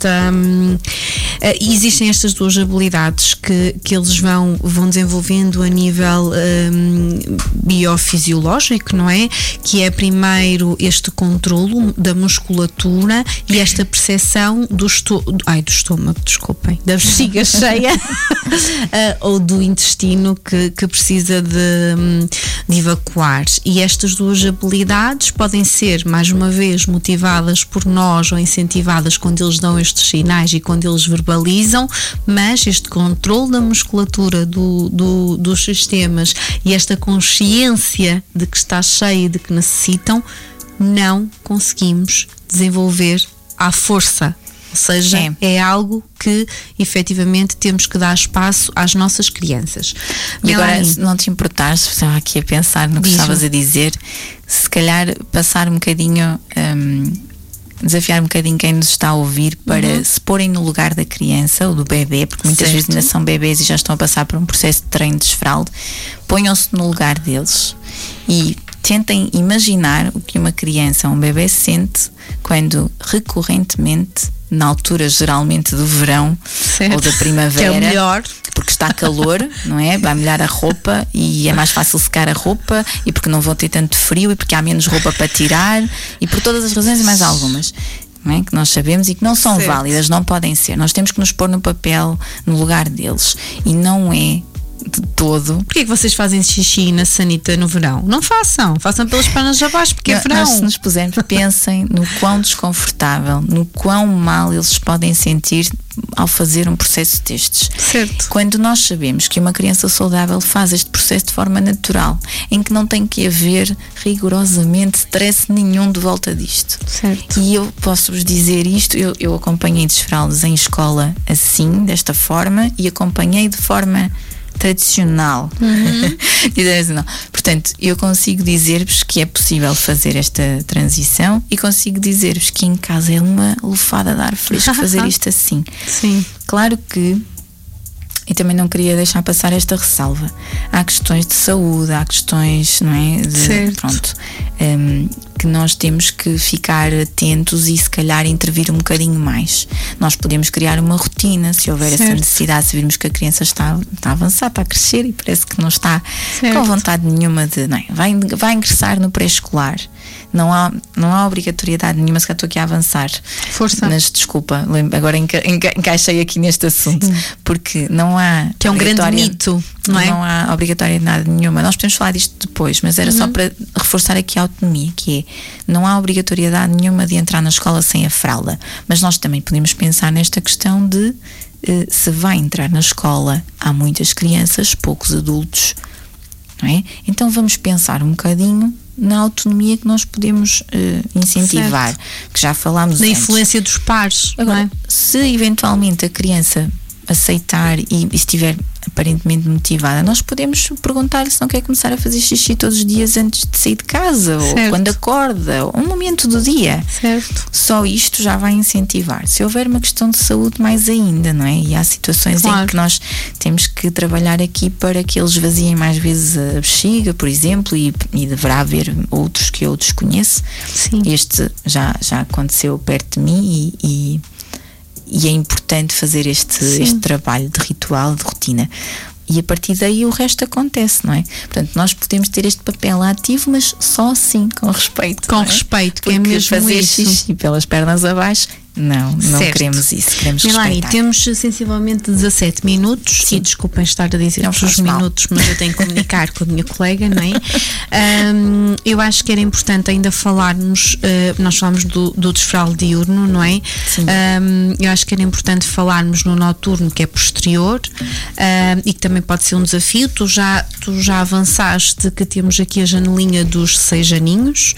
[SPEAKER 2] existem estas duas habilidades que eles vão desenvolvendo a nível biofisiológico, não é? Que é primeiro este controlo da musculatura e esta percepção do estômago, desculpem, da bexiga cheia ou do intestino que precisa de evacuar. E estas duas habilidades podem ser, mais uma vez, motivadas por nós ou incentivadas quando eles dão estes sinais e quando eles verbalizam, mas este controle da musculatura dos sistemas e esta consciência de que está cheia e de que necessitam, não conseguimos desenvolver à força. Ou seja, é algo que efetivamente temos que dar espaço às nossas crianças.
[SPEAKER 3] E agora, se não te importares, estava aqui a pensar no que estavas a dizer, se calhar passar um bocadinho desafiar um bocadinho quem nos está a ouvir para se porem no lugar da criança ou do bebê, porque muitas vezes ainda são bebês e já estão a passar por um processo de treino de desfralde. Ponham-se no lugar deles e tentem imaginar o que uma criança, um bebê sente quando recorrentemente, na altura geralmente do verão ou da primavera,
[SPEAKER 2] que é o melhor,
[SPEAKER 3] porque está calor, não é? Vai molhar a roupa e é mais fácil secar a roupa, e porque não vão ter tanto frio e porque há menos roupa para tirar, e por todas as razões e mais algumas, não é? Que nós sabemos e que não são válidas, não podem ser. Nós temos que nos pôr no papel, no lugar deles, e não é de todo.
[SPEAKER 2] Porquê que vocês fazem xixi na sanita no verão? Não façam pelas pernas abaixo, porque é verão.
[SPEAKER 3] Nós, se nos pusermos, pensem no quão desconfortável, no quão mal eles podem sentir ao fazer um processo destes.
[SPEAKER 2] Certo.
[SPEAKER 3] Quando nós sabemos que uma criança saudável faz este processo de forma natural, em que não tem que haver rigorosamente stress nenhum de volta disto.
[SPEAKER 2] Certo.
[SPEAKER 3] E eu posso-vos dizer isto, eu acompanhei desfraldes em escola assim, desta forma, e acompanhei de forma tradicional. Portanto, eu consigo dizer-vos que é possível fazer esta transição e consigo dizer-vos que em casa é uma lufada de ar fresco fazer isto assim.
[SPEAKER 2] Sim.
[SPEAKER 3] Claro que, e também não queria deixar passar esta ressalva, há questões de saúde, há questões, não é? Que nós temos que ficar atentos e se calhar intervir um bocadinho mais. Nós podemos criar uma rotina, se houver essa necessidade, se virmos que a criança está a avançar, está a crescer e parece que não está com vontade nenhuma de, não é? Vai ingressar no pré-escolar. Não há obrigatoriedade nenhuma, se calhar estou aqui a avançar.
[SPEAKER 2] Força.
[SPEAKER 3] Mas desculpa, agora encaixei aqui neste assunto, porque não há.
[SPEAKER 2] Que é um grande mito, não é?
[SPEAKER 3] Não há obrigatoriedade nenhuma. Nós podemos falar disto depois, mas era só para reforçar aqui a autonomia, que é, não há obrigatoriedade nenhuma de entrar na escola sem a fralda. Mas nós também podemos pensar nesta questão de se vai entrar na escola, há muitas crianças, poucos adultos, não é? Então vamos pensar um bocadinho na autonomia que nós podemos incentivar, que já falámos
[SPEAKER 2] da
[SPEAKER 3] antes.
[SPEAKER 2] influência dos pares.
[SPEAKER 3] Agora,
[SPEAKER 2] não é?
[SPEAKER 3] Se eventualmente a criança aceitar e estiver aparentemente motivada, nós podemos perguntar-lhe se não quer começar a fazer xixi todos os dias antes de sair de casa, ou quando acorda, ou um momento do dia.
[SPEAKER 2] Certo.
[SPEAKER 3] Só isto já vai incentivar. Se houver uma questão de saúde, mais ainda, não é? E há situações em que nós temos que trabalhar aqui para que eles esvaziem mais vezes a bexiga, por exemplo, e deverá haver outros que eu desconheço.
[SPEAKER 2] Sim.
[SPEAKER 3] Este já aconteceu perto de mim e é importante fazer este trabalho de ritual, de rotina. E a partir daí o resto acontece, não é? Portanto, nós podemos ter este papel ativo, mas só assim, com respeito.
[SPEAKER 2] Com respeito, que
[SPEAKER 3] porque
[SPEAKER 2] é mesmo
[SPEAKER 3] fazer
[SPEAKER 2] isso.
[SPEAKER 3] xixi pelas pernas abaixo, não queremos isso, queremos
[SPEAKER 2] Melanie,
[SPEAKER 3] respeitar.
[SPEAKER 2] temos sensivelmente 17 minutos. Sim. E desculpem estar a dizer os minutos, mas eu tenho que comunicar com a minha colega, não é? Eu acho que era importante ainda falarmos, nós falamos do desfralde diurno, não é?
[SPEAKER 3] Sim.
[SPEAKER 2] Eu acho que era importante falarmos no noturno, que é posterior, e que também pode ser um desafio. Tu já avançaste que temos aqui a janelinha dos 6 aninhos,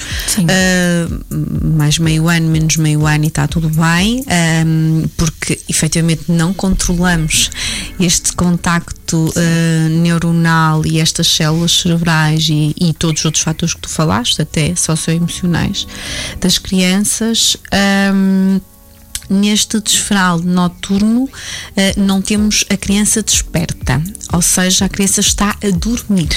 [SPEAKER 2] mais meio ano, menos meio ano, e está tudo bem. Porque efetivamente não controlamos este contacto neuronal e estas células cerebrais e todos os outros fatores que tu falaste, até socioemocionais das crianças. Neste desfralde noturno não temos a criança desperta, ou seja, a criança está a dormir.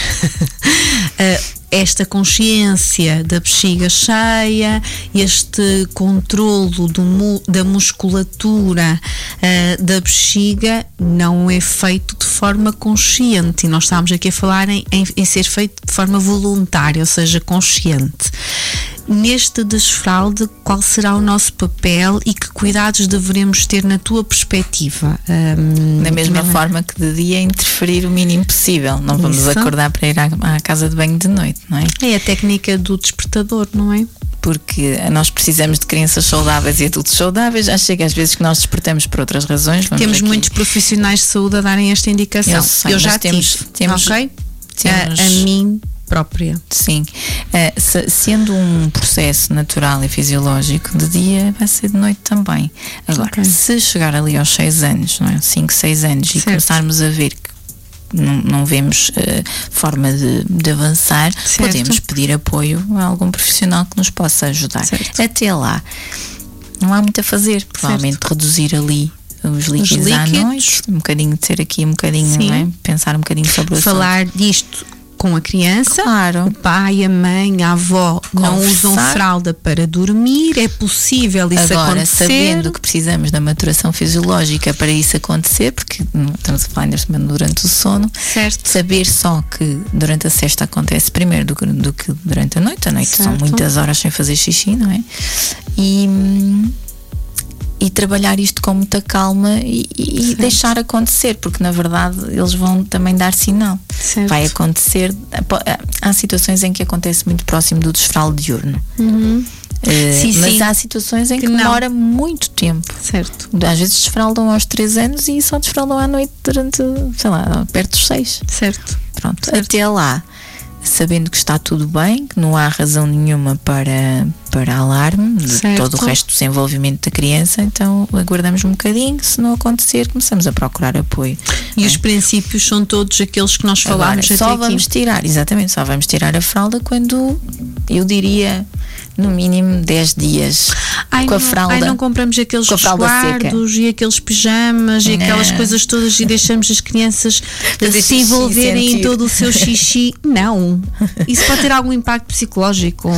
[SPEAKER 2] Esta consciência da bexiga cheia, este controlo da musculatura da bexiga não é feito de forma consciente, e nós estamos aqui a falar em ser feito de forma voluntária, ou seja, consciente. Neste desfralde, qual será o nosso papel e que cuidados devemos ter na tua perspectiva?
[SPEAKER 3] Da mesma forma que de dia interferir o mínimo possível. Não vamos acordar para ir à casa de banho de noite, não é?
[SPEAKER 2] É a técnica do despertador, não é?
[SPEAKER 3] Porque nós precisamos de crianças saudáveis e adultos saudáveis. Já chega às vezes que nós despertamos por outras razões.
[SPEAKER 2] Temos muitos profissionais de saúde a darem esta indicação.
[SPEAKER 3] Eu já
[SPEAKER 2] temos,
[SPEAKER 3] ok?
[SPEAKER 2] A mim própria.
[SPEAKER 3] Sim. Sendo um processo natural e fisiológico, de dia vai ser de noite também. Agora, se chegar ali aos 6 anos, não é? 5, 6 anos, e começarmos a ver que não vemos forma de avançar, podemos pedir apoio a algum profissional que nos possa ajudar. Até lá, não há muito a fazer. Provavelmente reduzir ali os líquidos à noite, um bocadinho de ser aqui, um bocadinho, não é? Pensar um bocadinho sobre o
[SPEAKER 2] falar disto com a criança,
[SPEAKER 3] claro.
[SPEAKER 2] O pai, a mãe, a avó não usam fralda para dormir, é possível isso
[SPEAKER 3] agora,
[SPEAKER 2] acontecer.
[SPEAKER 3] Sabendo que precisamos da maturação fisiológica para isso acontecer, porque estamos a falar ainda durante o sono,
[SPEAKER 2] certo.
[SPEAKER 3] Saber só que durante a sesta acontece primeiro do que durante a noite certo. São muitas horas sem fazer xixi, não é? E trabalhar isto com muita calma e deixar acontecer, porque na verdade eles vão também dar sinal.
[SPEAKER 2] Certo.
[SPEAKER 3] Vai acontecer. Há situações em que acontece muito próximo do desfraldo diurno. Mas há situações em que demora muito tempo.
[SPEAKER 2] Certo.
[SPEAKER 3] Às vezes desfraldam aos 3 anos e só desfraldam à noite durante, sei lá, perto dos 6.
[SPEAKER 2] Certo.
[SPEAKER 3] Pronto,
[SPEAKER 2] certo.
[SPEAKER 3] Até lá, sabendo que está tudo bem, que não há razão nenhuma para alarme de todo o resto do desenvolvimento da criança, então aguardamos um bocadinho. Se não acontecer, começamos a procurar apoio.
[SPEAKER 2] E os princípios são todos aqueles que nós falámos até aqui.
[SPEAKER 3] Só vamos tirar, exatamente, só vamos tirar a fralda quando, eu diria, no mínimo 10 dias com a fralda.
[SPEAKER 2] Não compramos aqueles resguardos e aqueles pijamas e aquelas coisas todas e deixamos as crianças se envolverem em todo o seu xixi. Não, isso pode ter algum impacto psicológico.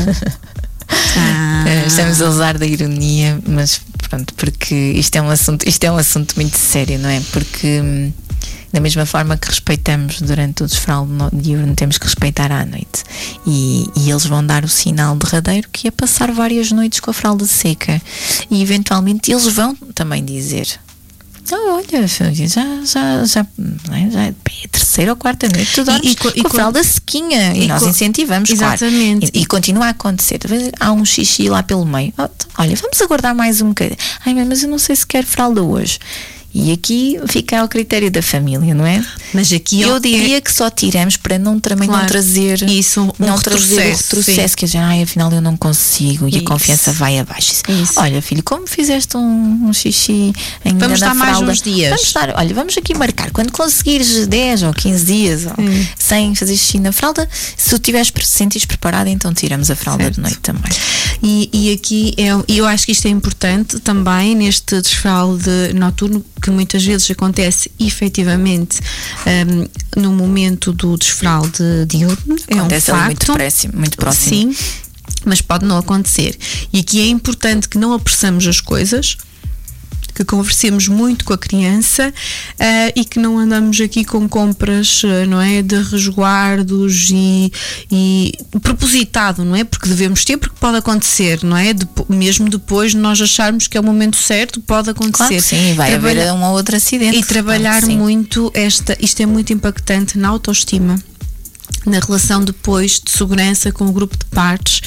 [SPEAKER 3] Estamos a usar da ironia, mas pronto, porque isto é um assunto muito sério, não é? Porque da mesma forma que respeitamos durante o desfraldo diurno, temos que respeitar à noite. E eles vão dar o sinal derradeiro, que é passar várias noites com a fralda seca. E eventualmente eles vão também dizer: olha, já é a terceira ou quarta noite, tu dormes com a fralda sequinha. E nós incentivamos,
[SPEAKER 2] exatamente.
[SPEAKER 3] Claro. E continua a acontecer. Há um xixi lá pelo meio. Olha, vamos aguardar mais um bocadinho. Mas eu não sei se quero fralda hoje. E aqui fica ao critério da família, não é?
[SPEAKER 2] Mas aqui
[SPEAKER 3] eu diria que só tiramos para não trazer
[SPEAKER 2] isso,
[SPEAKER 3] não trazer o retrocesso, que afinal eu não consigo e a confiança vai abaixo. Olha, filho, como fizeste um xixi ainda
[SPEAKER 2] vamos
[SPEAKER 3] na
[SPEAKER 2] dar
[SPEAKER 3] fralda,
[SPEAKER 2] mais uns dias.
[SPEAKER 3] Vamos aqui marcar. Quando conseguires 10 ou 15 dias sem fazer xixi na fralda, se tu sentires preparada, então tiramos a fralda de noite também.
[SPEAKER 2] E aqui eu acho que isto é importante também neste desfralde noturno, que muitas vezes acontece efetivamente no momento do desfralde diurno.
[SPEAKER 3] Acontece ali muito próximo. Sim,
[SPEAKER 2] mas pode não acontecer. E aqui é importante que não apressamos as coisas, que conversemos muito com a criança e que não andamos aqui com compras, não é, de resguardos e propositado, não é, porque devemos ter, porque pode acontecer, não é, mesmo depois de nós acharmos que é o momento certo, pode acontecer.
[SPEAKER 3] Claro que sim, vai haver um ou outro acidente.
[SPEAKER 2] E trabalhar muito isto é muito impactante na autoestima, na relação depois de segurança com o grupo de pares,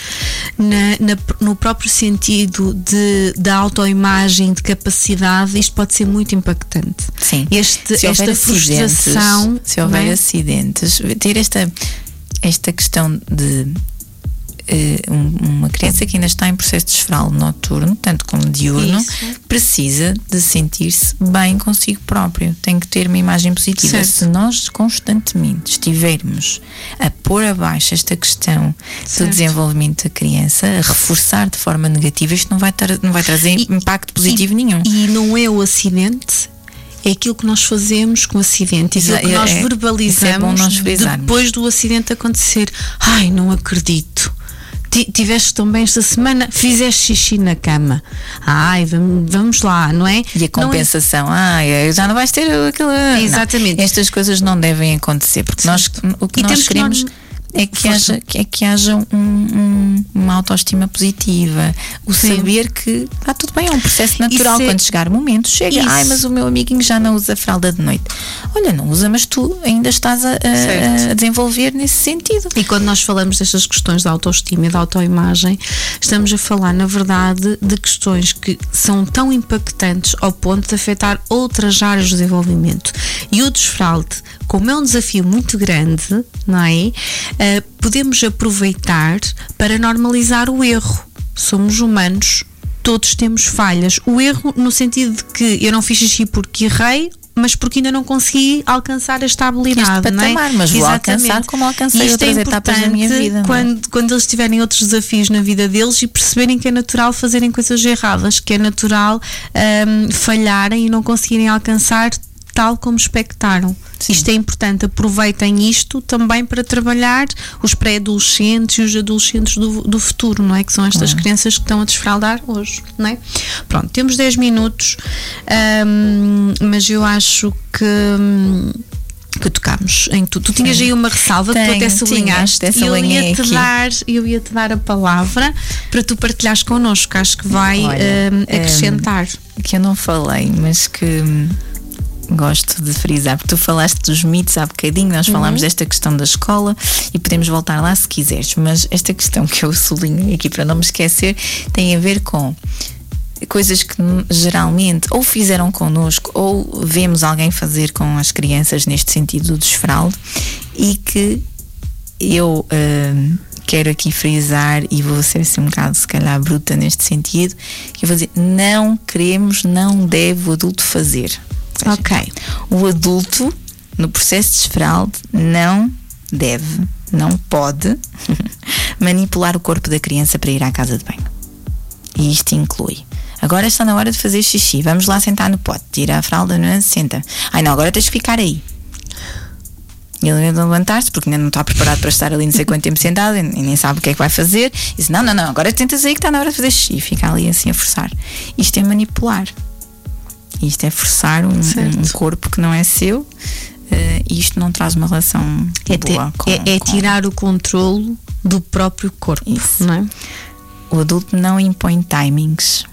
[SPEAKER 2] no próprio sentido da autoimagem, de capacidade. Isto pode ser muito impactante.
[SPEAKER 3] Sim.
[SPEAKER 2] Esta frustração.
[SPEAKER 3] Se houver acidentes, ter esta questão de uma criança que ainda está em processo de desfraldo noturno, tanto como diurno, precisa de sentir-se bem consigo próprio, tem que ter uma imagem positiva.
[SPEAKER 2] Certo.
[SPEAKER 3] Se nós constantemente estivermos a pôr abaixo esta questão do desenvolvimento da criança, a reforçar de forma negativa, isto não vai trazer impacto positivo nenhum.
[SPEAKER 2] E não é o acidente, é aquilo que nós fazemos com o acidente, aquilo que nós verbalizamos depois do acidente acontecer. Ai, não acredito. Tiveste tão bem esta semana, fizeste xixi na cama. Ai, vamos lá, não é?
[SPEAKER 3] E a compensação, já não vais ter aquela.
[SPEAKER 2] Exatamente.
[SPEAKER 3] Não, estas coisas não devem acontecer, porque o que nós queremos é que haja uma autoestima positiva, saber que está tudo bem, é um processo natural. Quando chegar o momento, chega, mas o meu amiguinho já não usa fralda de noite. Olha, não usa, mas tu ainda estás a desenvolver nesse sentido.
[SPEAKER 2] E quando nós falamos destas questões da autoestima e da autoimagem, estamos a falar, na verdade, de questões que são tão impactantes ao ponto de afetar outras áreas do desenvolvimento. E o desfralde, como é um desafio muito grande, não é? Podemos aproveitar para normalizar o erro. Somos humanos, todos temos falhas. O erro no sentido de que eu não fiz xixi porque errei, mas porque ainda não consegui alcançar esta habilidade,
[SPEAKER 3] não é? Mas vou alcançar como alcancei outras etapas da minha vida.
[SPEAKER 2] Quando eles tiverem outros desafios na vida deles e perceberem que é natural fazerem coisas erradas, que é natural falharem e não conseguirem alcançar tal como expectaram. Sim. Isto é importante, aproveitem isto também para trabalhar os pré-adolescentes e os adolescentes do futuro, não é? Que são estas crianças que estão a desfraldar hoje, não é? Pronto, temos 10 minutos, mas eu acho que tocámos em tudo. Tu tinhas aí uma ressalva que tu até sublinhaste e eu ia-te dar a palavra para tu partilhares connosco, acho que vai acrescentar.
[SPEAKER 3] Que eu não falei, mas que gosto de frisar, porque tu falaste dos mitos há bocadinho, nós falámos desta questão da escola e podemos voltar lá se quiseres, mas esta questão que eu sublinho aqui para não me esquecer tem a ver com coisas que geralmente ou fizeram connosco ou vemos alguém fazer com as crianças neste sentido do desfralde, e que eu quero aqui frisar, e vou ser assim um bocado se calhar bruta neste sentido, que eu vou dizer, não queremos, não deve o adulto fazer. Seja, o adulto no processo de desfralde não deve, não pode manipular o corpo da criança para ir à casa de banho. E isto inclui: agora está na hora de fazer xixi, vamos lá sentar no pote, tira a fralda, não senta. Ai não, agora tens de ficar aí. E ele ainda levantar-se porque ainda não está preparado para estar ali não sei quanto tempo sentado e nem sabe o que é que vai fazer. E diz: não, agora tentas aí que está na hora de fazer xixi. E fica ali assim a forçar. Isto é manipular. Isto é forçar um corpo que não é seu, e isto não traz uma relação boa com
[SPEAKER 2] tirar o controlo do próprio corpo. Isso. Não é?
[SPEAKER 3] O adulto não impõe timings.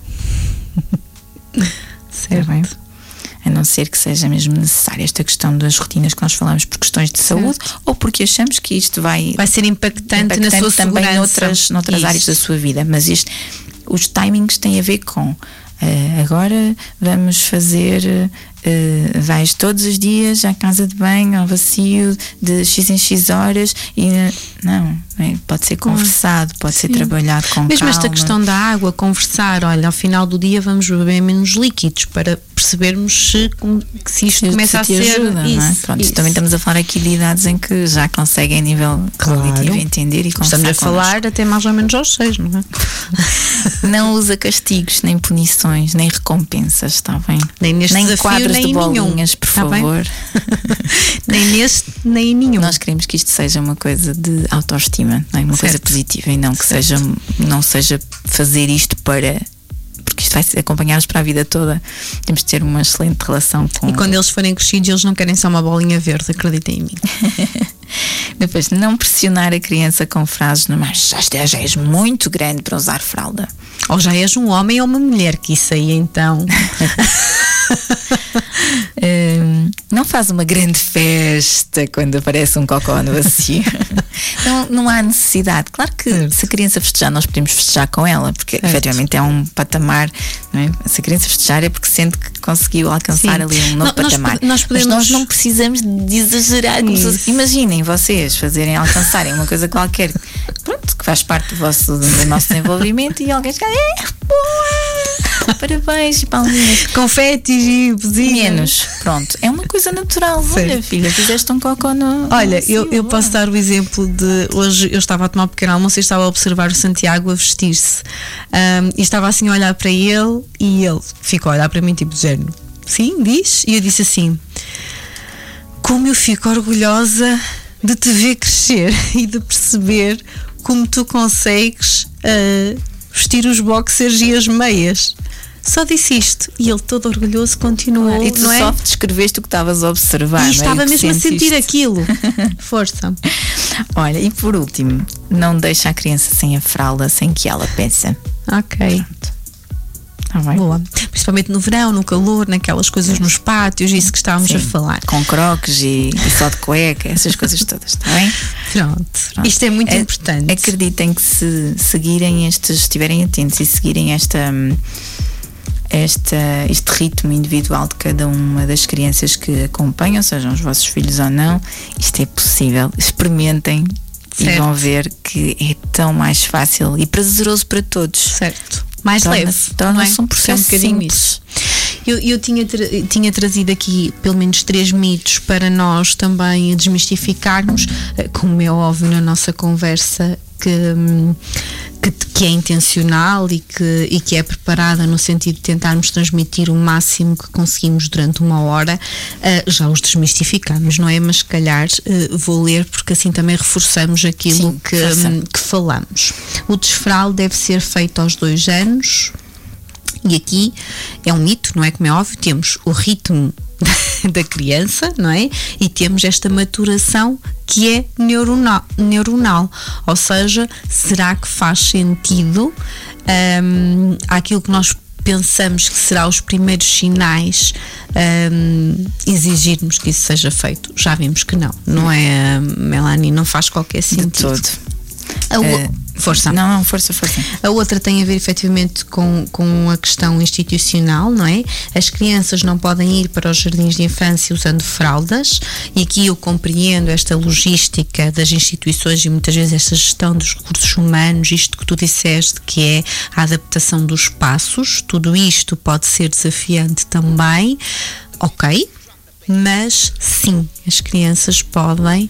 [SPEAKER 2] Certo.
[SPEAKER 3] A não ser que seja mesmo necessária esta questão das rotinas que nós falamos por questões de saúde, ou porque achamos que isto vai
[SPEAKER 2] ser impactante na sua
[SPEAKER 3] também
[SPEAKER 2] segurança.
[SPEAKER 3] noutras áreas da sua vida. Mas os timings têm a ver com agora vamos fazer, vais todos os dias à casa de banho ao vacio de X em X horas, e não, pode ser conversado, pode ser trabalhado com
[SPEAKER 2] mesmo
[SPEAKER 3] calma.
[SPEAKER 2] Esta questão da água, conversar, olha, ao final do dia vamos beber menos líquidos para percebermos se isto começa a ser
[SPEAKER 3] ajuda,
[SPEAKER 2] isso,
[SPEAKER 3] não é? Pronto, também estamos a falar aqui de idades em que já conseguem a nível cognitivo entender e conversar.
[SPEAKER 2] Estamos a falar até mais ou menos aos 6, não é?
[SPEAKER 3] Não usa castigos, nem punições, nem recompensas, está bem?
[SPEAKER 2] Nem neste
[SPEAKER 3] nem
[SPEAKER 2] desafio,
[SPEAKER 3] quadros
[SPEAKER 2] nem
[SPEAKER 3] de bolinhas,
[SPEAKER 2] nenhum,
[SPEAKER 3] por favor.
[SPEAKER 2] Nem neste, nem nenhum.
[SPEAKER 3] Nós queremos que isto seja uma coisa de autoestima, não é? Uma coisa positiva, e não que não seja fazer isto porque isto vai acompanhar-nos para a vida toda. Temos de ter uma excelente relação com...
[SPEAKER 2] E quando eles forem crescidos, eles não querem só uma bolinha verde, acreditem em mim.
[SPEAKER 3] Depois, não pressionar a criança com frases, mas já és muito grande para usar fralda.
[SPEAKER 2] Ou já és um homem ou uma mulher, que isso aí então...
[SPEAKER 3] Não faz uma grande festa quando aparece um cocó no vacio. não há necessidade. Claro que se a criança festejar, nós podemos festejar com ela, porque efetivamente é um patamar, não é? Se a criança festejar é porque sente que conseguiu alcançar ali um novo patamar.
[SPEAKER 2] Mas
[SPEAKER 3] nós não precisamos de exagerar. Imaginem vocês alcançarem uma coisa qualquer, pronto, que faz parte do nosso desenvolvimento, e alguém diz: boa! Parabéns, palminhas,
[SPEAKER 2] confetes e
[SPEAKER 3] menos. Pronto, é uma coisa natural. Olha, filha, fizeste um cocó no...
[SPEAKER 2] Olha, eu posso dar o exemplo de hoje. Eu estava a tomar um pequeno almoço e estava a observar o Santiago a vestir-se, e estava assim a olhar para ele, e ele ficou a olhar para mim tipo de género: sim, diz? E eu disse assim: como eu fico orgulhosa de te ver crescer e de perceber como tu consegues vestir os boxers e as meias. Só disse isto, e ele todo orgulhoso continuou.
[SPEAKER 3] E tu só descreveste o que estavas a observar.
[SPEAKER 2] E estava mesmo a sentir aquilo. Força.
[SPEAKER 3] Olha, e por último, não deixa a criança sem a fralda sem que ela peça.
[SPEAKER 2] Ok. Boa. Principalmente no verão, no calor, naquelas coisas nos pátios, isso que estávamos a falar.
[SPEAKER 3] Com croques e só de cueca, essas coisas todas, está bem?
[SPEAKER 2] Pronto. Isto é muito importante.
[SPEAKER 3] Acreditem que se seguirem estiverem atentos e seguirem este ritmo individual de cada uma das crianças que acompanham, sejam os vossos filhos ou não, isto é possível. Experimentem. Certo. E vão ver que é tão mais fácil e prazeroso para todos.
[SPEAKER 2] Certo. Mais leve.
[SPEAKER 3] Torna-se um processo simples.
[SPEAKER 2] Eu tinha trazido aqui pelo menos 3 mitos para nós também desmistificarmos, como é óbvio na nossa conversa, que é intencional e que é preparada no sentido de tentarmos transmitir o máximo que conseguimos durante 1 hora. Já os desmistificamos, não é? Mas se calhar vou ler, porque assim também reforçamos aquilo que falamos. O desfralde deve ser feito aos 2 anos. E aqui é um mito, não é? Como é óbvio, temos o ritmo da criança, não é? E temos esta maturação que é neuronal. Ou seja, será que faz sentido aquilo que nós pensamos que será os primeiros sinais exigirmos que isso seja feito? Já vimos que não é, Melanie? Não faz qualquer sentido.
[SPEAKER 3] De todo.
[SPEAKER 2] Força.
[SPEAKER 3] Não, força.
[SPEAKER 2] A outra tem a ver efetivamente com a questão institucional, não é? As crianças não podem ir para os jardins de infância usando fraldas, e aqui eu compreendo esta logística das instituições e muitas vezes esta gestão dos recursos humanos, isto que tu disseste, que é a adaptação dos espaços. Tudo isto pode ser desafiante também, ok? Mas sim, as crianças podem,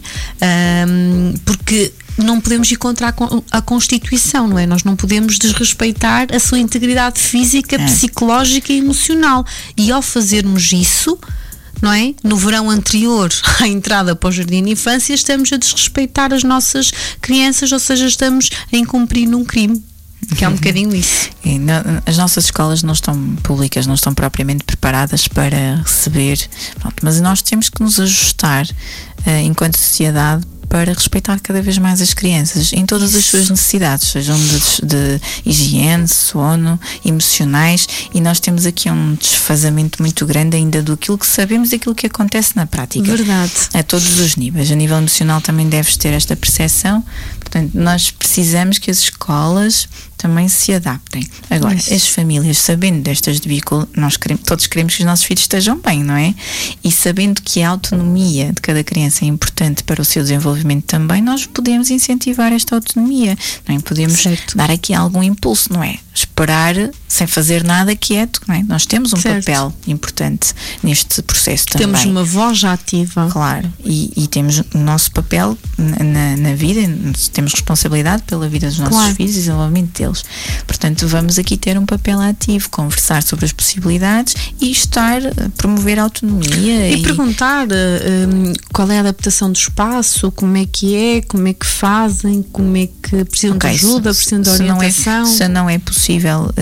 [SPEAKER 2] porque não podemos ir contra a Constituição, não é? Nós não podemos desrespeitar a sua integridade física, psicológica e emocional. E ao fazermos isso, não é? No verão anterior à entrada para o jardim de infância, estamos a desrespeitar as nossas crianças, ou seja, estamos a incumprir num crime. Que é um bocadinho isso.
[SPEAKER 3] As nossas escolas públicas não estão propriamente preparadas para receber, mas nós temos que nos ajustar enquanto sociedade para respeitar cada vez mais as crianças em todas as suas necessidades, sejam de higiene, sono, emocionais, e nós temos aqui um desfazamento muito grande ainda do que sabemos e daquilo que acontece na prática.
[SPEAKER 2] Verdade.
[SPEAKER 3] A todos os níveis. A nível emocional também deves ter esta percepção. Portanto, nós precisamos que as escolas também se adaptem. Agora, as famílias, sabendo destas dificuldades, todos queremos que os nossos filhos estejam bem, não é? E sabendo que a autonomia de cada criança é importante para o seu desenvolvimento também, nós podemos incentivar esta autonomia, não é? Podemos dar aqui algum impulso, não é? Esperar sem fazer nada quieto, não é? Nós temos um papel importante neste processo também.
[SPEAKER 2] Temos uma voz ativa.
[SPEAKER 3] Claro, e temos o nosso papel na vida, temos responsabilidade pela vida dos nossos filhos e desenvolvimento deles. Portanto, vamos aqui ter um papel ativo, conversar sobre as possibilidades e promover a autonomia.
[SPEAKER 2] E perguntar qual é a adaptação do espaço, como é que fazem, como é que precisam de ajuda, precisam de orientação.
[SPEAKER 3] Se não é possível,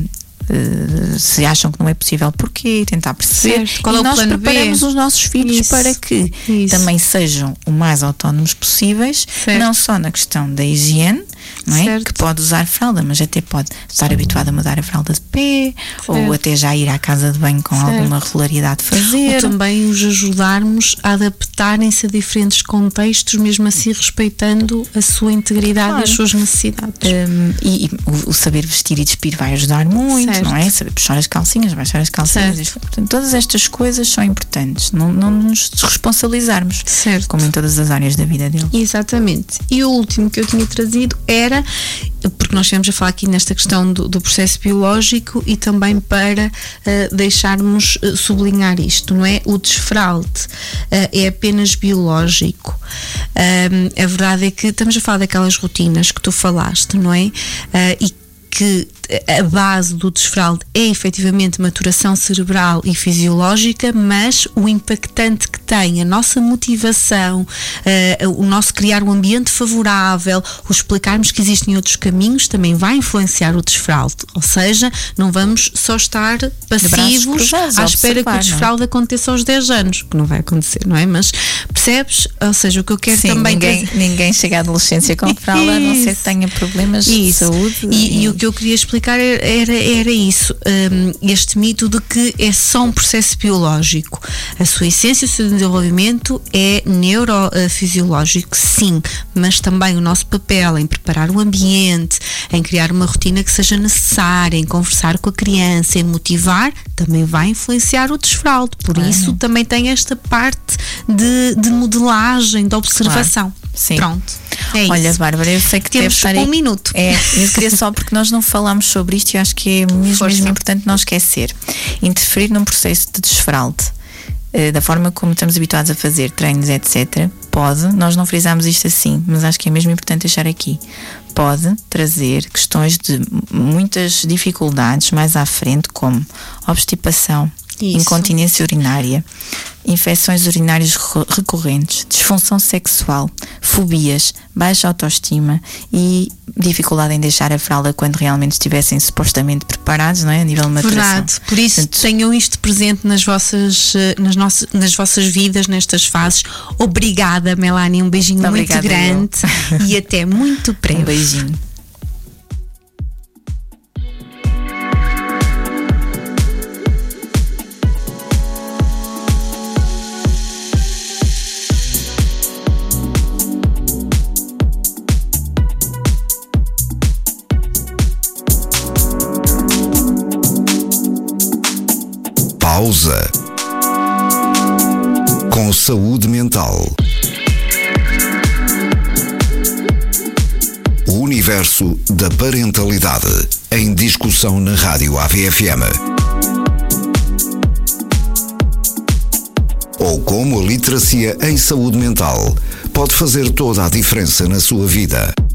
[SPEAKER 3] se acham que não é possível, porquê? Tentar perceber.
[SPEAKER 2] Qual é o plano B?
[SPEAKER 3] Nós preparamos os nossos filhos para que também sejam o mais autónomos possíveis, não só na questão da higiene, não é? Que pode usar fralda, mas até pode estar habituado a mudar a fralda de pé, ou até já ir à casa de banho com alguma regularidade fazer.
[SPEAKER 2] Ou também os ajudarmos a adaptarem-se a diferentes contextos, mesmo assim respeitando a sua integridade e as suas necessidades.
[SPEAKER 3] E o saber vestir e despir vai ajudar muito, não é? Saber puxar as calcinhas, baixar as calcinhas. Portanto, todas estas coisas são importantes. Não nos desresponsabilizarmos, como em todas as áreas da vida dele.
[SPEAKER 2] Exatamente. E o último que eu tinha trazido era, porque nós estivemos a falar aqui nesta questão do processo biológico, e também para deixarmos sublinhar isto, não é? O desfralde é apenas biológico. A verdade é que estamos a falar daquelas rotinas que tu falaste, não é? E que a base do desfralde é efetivamente maturação cerebral e fisiológica, mas o impactante que tem a nossa motivação, o nosso criar um ambiente favorável, o explicarmos que existem outros caminhos, também vai influenciar o desfralde. Ou seja, não vamos só estar passivos à espera que o desfralde aconteça aos 10 anos, que não vai acontecer, não é? Mas percebes? Ou seja, o que eu quero também...
[SPEAKER 3] Ninguém chega à adolescência com fralda, a não ser que tenha problemas de saúde.
[SPEAKER 2] E o que eu queria explicar era isso, este mito de que é só um processo biológico. A sua essência, o seu desenvolvimento é neurofisiológico, sim, mas também o nosso papel em preparar o ambiente, em criar uma rotina que seja necessária, em conversar com a criança, em motivar, também vai influenciar o desfralde. Por isso também tem esta parte de modelagem, de observação.
[SPEAKER 3] Sim.
[SPEAKER 2] Pronto. É isso.
[SPEAKER 3] Olha, Bárbara, eu sei que
[SPEAKER 2] temos
[SPEAKER 3] estar aí.
[SPEAKER 2] 1 minuto.
[SPEAKER 3] Eu queria só, porque nós não falámos sobre isto e eu acho que é mesmo importante não esquecer. Interferir num processo de desfralde, da forma como estamos habituados a fazer treinos, etc., nós não frisámos isto assim, mas acho que é mesmo importante deixar aqui, pode trazer questões de muitas dificuldades mais à frente, como obstipação, incontinência urinária, infecções urinárias recorrentes, disfunção sexual, fobias, baixa autoestima e dificuldade em deixar a fralda quando realmente estivessem supostamente preparados, não é? A nível de maturação.
[SPEAKER 2] Verdade. Por isso, tenham isto presente nas vossas vidas, nestas fases. Obrigada, Melanie. Um beijinho muito grande e até muito breve.
[SPEAKER 3] Um beijinho.
[SPEAKER 1] Pausa. Com saúde mental. O universo da parentalidade em discussão na Rádio AVFM. Ou como a literacia em saúde mental pode fazer toda a diferença na sua vida.